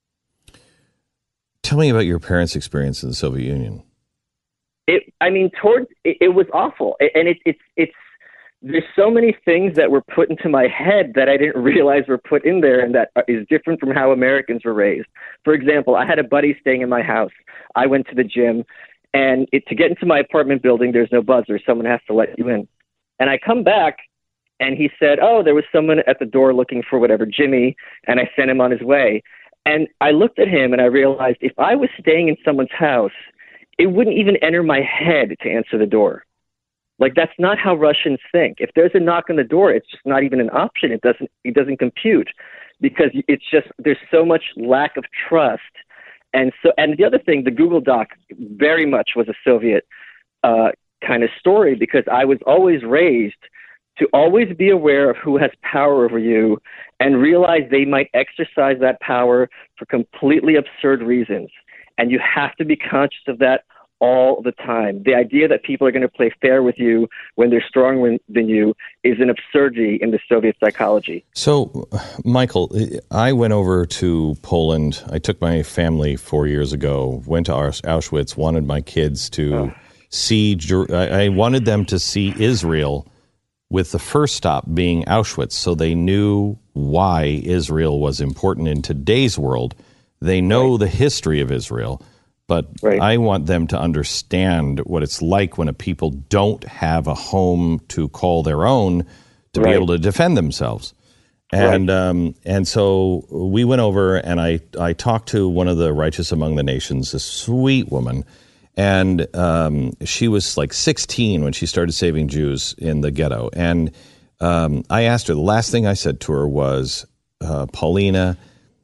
Tell me about your parents' experience in the Soviet Union. It was awful. And it's there's so many things that were put into my head that I didn't realize were put in there, and that is different from how Americans were raised. For example, I had a buddy staying in my house. I went to the gym, and to get into my apartment building, there's no buzzer. Someone has to let you in. And I come back, and he said, there was someone at the door looking for whatever, Jimmy, and I sent him on his way. And I looked at him, and I realized if I was staying in someone's house, it wouldn't even enter my head to answer the door. Like, that's not how Russians think. If there's a knock on the door, it's just not even an option. It doesn't compute, because it's just, there's so much lack of trust. And the other thing, the Google Doc very much was a Soviet kind of story, because I was always raised to always be aware of who has power over you and realize they might exercise that power for completely absurd reasons. And you have to be conscious of that all the time. The idea that people are going to play fair with you when they're stronger than you is an absurdity in the Soviet psychology. So, Michael, I went over to Poland. I took my family 4 years ago, went to Auschwitz, wanted my kids to see, I wanted them to see Israel, with the first stop being Auschwitz, so they knew why Israel was important in today's world. They know the history of Israel. But I want them to understand what it's like when a people don't have a home to call their own to be able to defend themselves. And so we went over, and I talked to one of the Righteous Among the Nations, a sweet woman, and she was like 16 when she started saving Jews in the ghetto. And I asked her, the last thing I said to her was, Paulina,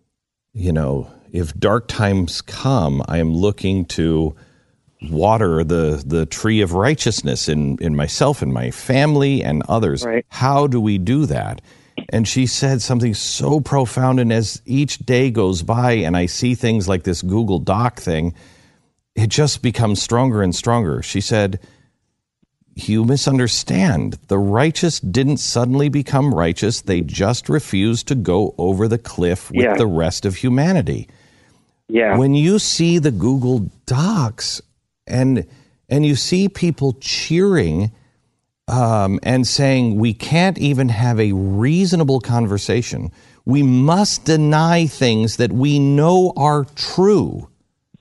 if dark times come, I am looking to water the tree of righteousness in myself and my family and others. How do we do that? And she said something so profound, and as each day goes by and I see things like this Google Doc thing, it just becomes stronger and stronger. She said, you misunderstand. The righteous didn't suddenly become righteous. They just refused to go over the cliff with the rest of humanity. When you see the Google Docs and you see people cheering and saying, we can't even have a reasonable conversation. We must deny things that we know are true.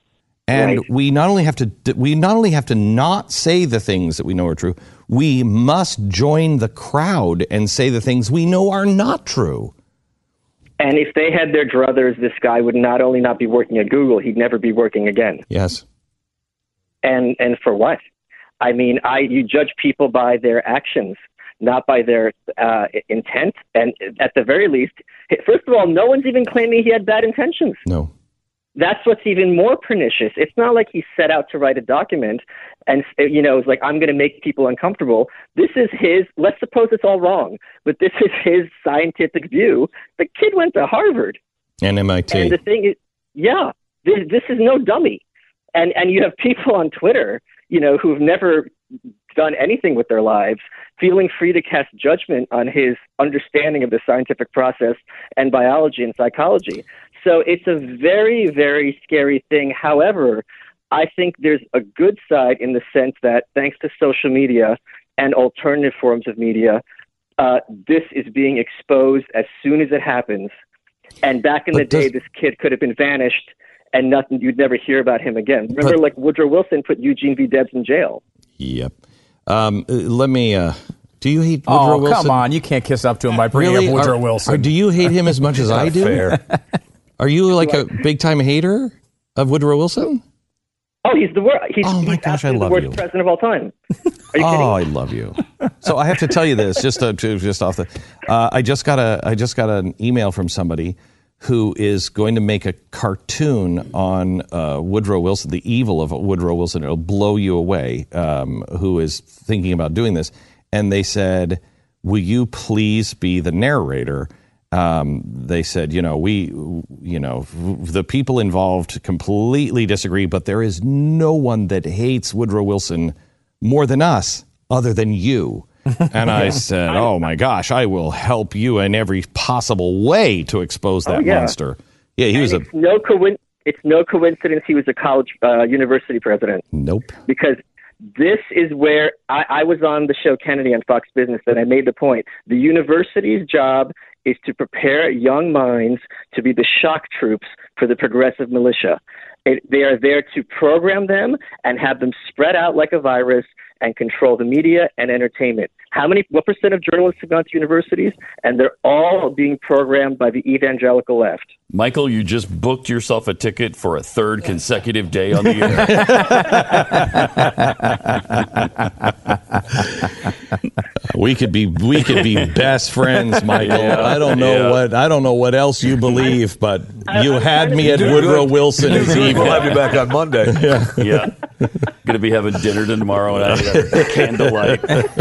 And Right. we not only have to not say the things that we know are true, we must join the crowd and say the things we know are not true. And if they had their druthers, this guy would not only not be working at Google, he'd never be working again. Yes. And for what? I mean, you judge people by their actions, not by their intent. And at the very least, first of all, no one's even claiming he had bad intentions. No. That's what's even more pernicious. It's not like he set out to write a document and, it's like, I'm going to make people uncomfortable. This is let's suppose it's all wrong, but this is his scientific view. The kid went to Harvard. And MIT. And the thing is, this is no dummy. And you have people on Twitter, who've never done anything with their lives, feeling free to cast judgment on his understanding of the scientific process and biology and psychology. So it's a very, very scary thing. However, I think there's a good side in the sense that thanks to social media and alternative forms of media, this is being exposed as soon as it happens. And back in the day, this kid could have been vanished and you'd never hear about him again. Remember, like Woodrow Wilson put Eugene V. Debs in jail. Yep. Let me... do you hate Woodrow Wilson? Oh, come on. You can't kiss up to him by bringing up Woodrow Wilson. Do you hate him as much as I do? Fair. Are you like a big-time hater of Woodrow Wilson? Oh, he's the worst. Oh, my gosh, I love the worst you. president of all time. Are you kidding? I love you. So I have to tell you this, just off the... I just got an email from somebody who is going to make a cartoon on Woodrow Wilson, the evil of Woodrow Wilson. It'll blow you away, who is thinking about doing this. And they said, will you please be the narrator? They said, the people involved completely disagree, but there is no one that hates Woodrow Wilson more than us, other than you. And I said, oh my gosh, I will help you in every possible way to expose that monster. Yeah, he was it's no coincidence he was a college university president. Nope. Because this is where I was on the show Kennedy on Fox Business, and I made the point. The university's job is to prepare young minds to be the shock troops for the progressive militia. They are there to program them and have them spread out like a virus and control the media and entertainment. What percent of journalists have gone to universities? And they're all being programmed by the evangelical left. Michael, you just booked yourself a ticket for a third consecutive day on the air. We could be best friends, Michael. Yeah, I don't know what else you believe, but you had me at Woodrow Wilson as evil. We'll have you back on Monday. Yeah. Going to be having dinner tomorrow at candlelight.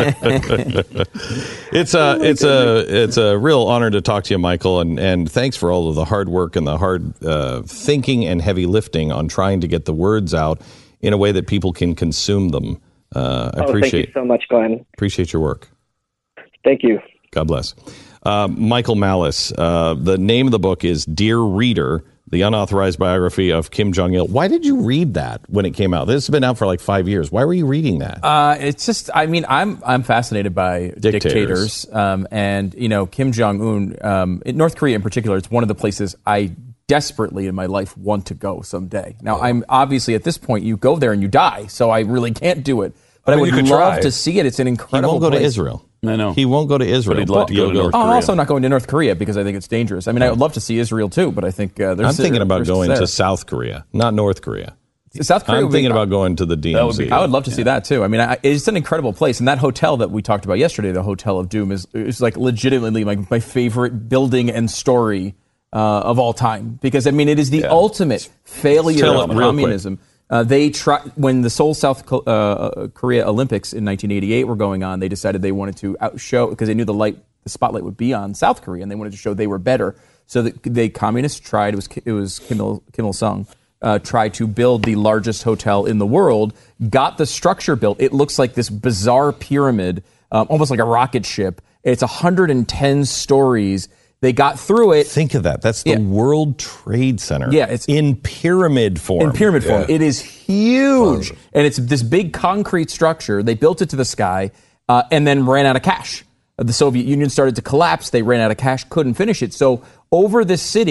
It's a real honor to talk to you, Michael, and thanks for all of the hard work and the hard thinking and heavy lifting on trying to get the words out in a way that people can consume them. Thank you so much, Glenn. Appreciate your work. Thank you. God bless. Michael Malice. The name of the book is Dear Reader, the unauthorized biography of Kim Jong-il. Why did you read that when it came out? This has been out for like 5 years. Why were you reading that? It's just, I'm fascinated by dictators. And, Kim Jong-un, in North Korea in particular, it's one of the places I desperately in my life want to go someday. Now, I'm obviously at this point, you go there and you die, so I really can't do it. But I would love to see it. It's an incredible place. He won't go to Israel. I know. He won't go to Israel. But he'd like to go to North Korea. I'm also not going to North Korea because I think it's dangerous. I mean, I would love to see Israel too, but I think I'm thinking about going to South Korea, not North Korea. South Korea. I'm thinking about going to the DMZ. I would love to see that too. I mean, it's an incredible place, and that hotel that we talked about yesterday, the Hotel of Doom, is like legitimately my favorite building and story of all time, because I mean, it is the ultimate failure of communism. They when the Seoul, South Korea Olympics in 1988 were going on, they decided they wanted to outshow, because they knew the spotlight would be on South Korea, and they wanted to show they were better. So the communists tried. It was Kim Il Sung. Tried to build the largest hotel in the world, got the structure built. It looks like this bizarre pyramid, almost like a rocket ship. It's 110 stories. They got through it. Think of that. That's the World Trade Center. Yeah, it's in pyramid form. It is huge. And it's this big concrete structure. They built it to the sky and then ran out of cash. The Soviet Union started to collapse. They ran out of cash, couldn't finish it. So over this city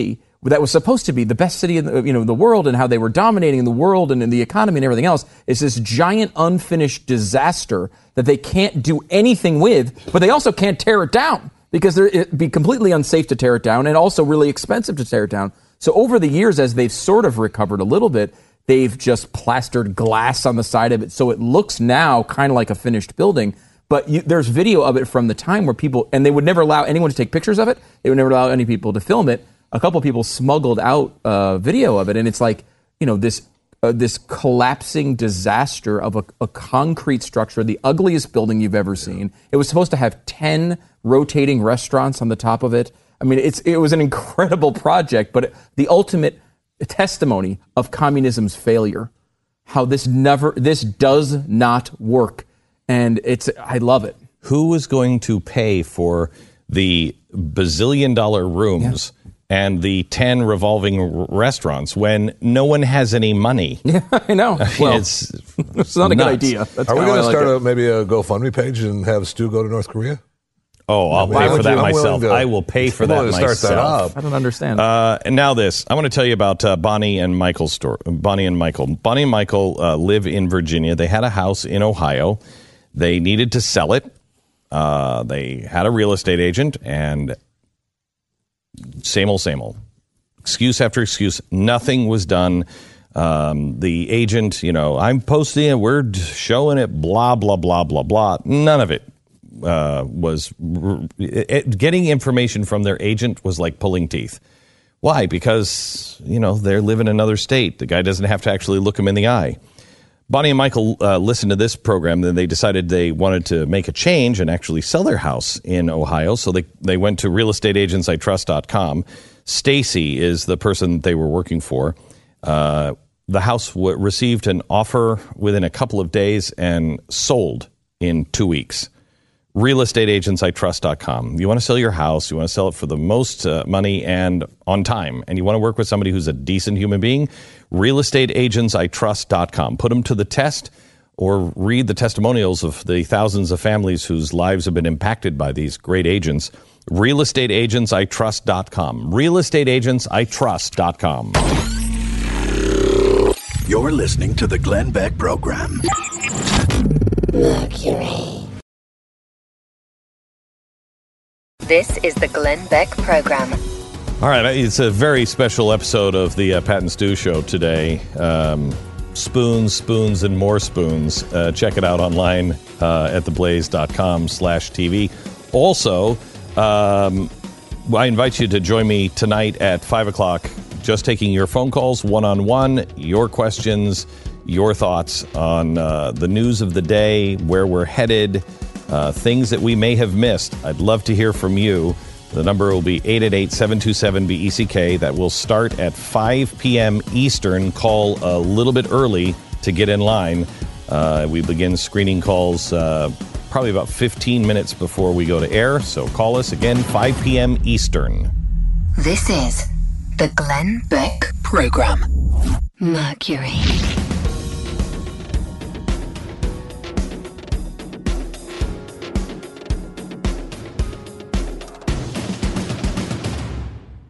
that was supposed to be the best city in the world, and how they were dominating the world and in the economy and everything else, is this giant unfinished disaster that they can't do anything with, but they also can't tear it down because it'd be completely unsafe to tear it down and also really expensive to tear it down. So over the years, as they've sort of recovered a little bit, they've just plastered glass on the side of it, so it looks now kind of like a finished building. But there's video of it from the time where people, and they would never allow anyone to take pictures of it. They would never allow any people to film it. A couple of people smuggled out video of it, and it's like, this collapsing disaster of a concrete structure, the ugliest building you've ever seen. It was supposed to have 10 rotating restaurants on the top of it. I mean, it was an incredible project, but the ultimate testimony of communism's failure. How this does not work, and I love it. Who is going to pay for the bazillion-dollar rooms? Yeah. And the 10 revolving restaurants when no one has any money? Yeah, I know. Well, it's not a good idea. That's Are we going to start maybe a GoFundMe page and have Stu go to North Korea? Oh, I'll pay for that myself. I will pay for that myself. Start that up. I don't understand. And now this. I want to tell you about Bonnie and Michael's story. Bonnie and Michael live in Virginia. They had a house in Ohio. They needed to sell it. They had a real estate agent, and same old. Excuse after excuse. Nothing was done. The agent, I'm posting it. We're showing it. Blah, blah, blah, blah, blah. None of it was. Getting information from their agent was like pulling teeth. Why? Because, they live in another state. The guy doesn't have to actually look him in the eye. Bonnie and Michael listened to this program, then they decided they wanted to make a change and actually sell their house in Ohio. So they went to realestateagentsitrust.com. Stacy is the person they were working for. The house received an offer within a couple of days and sold in 2 weeks. realestateagentsitrust.com. You want to sell your house, you want to sell it for the most money and on time, and you want to work with somebody who's a decent human being, realestateagentsitrust.com. Put them to the test or read the testimonials of the thousands of families whose lives have been impacted by these great agents. realestateagentsitrust.com. realestateagentsitrust.com. You're listening to the Glenn Beck Program. Mercury. This is the Glenn Beck Program. All right, it's a very special episode of the Pat and Stu Show today. Spoons, and more spoons. Check it out online at theblaze.com/TV. Also, I invite you to join me tonight at 5 o'clock, just taking your phone calls one-on-one, your questions, your thoughts on the news of the day, where we're headed, things that we may have missed. I'd love to hear from you. The number will be 888-727-BECK. That will start at 5 p.m. Eastern. Call a little bit early to get in line. We begin screening calls probably about 15 minutes before we go to air. So call us again, 5 p.m. Eastern. This is the Glenn Beck Program. Mercury.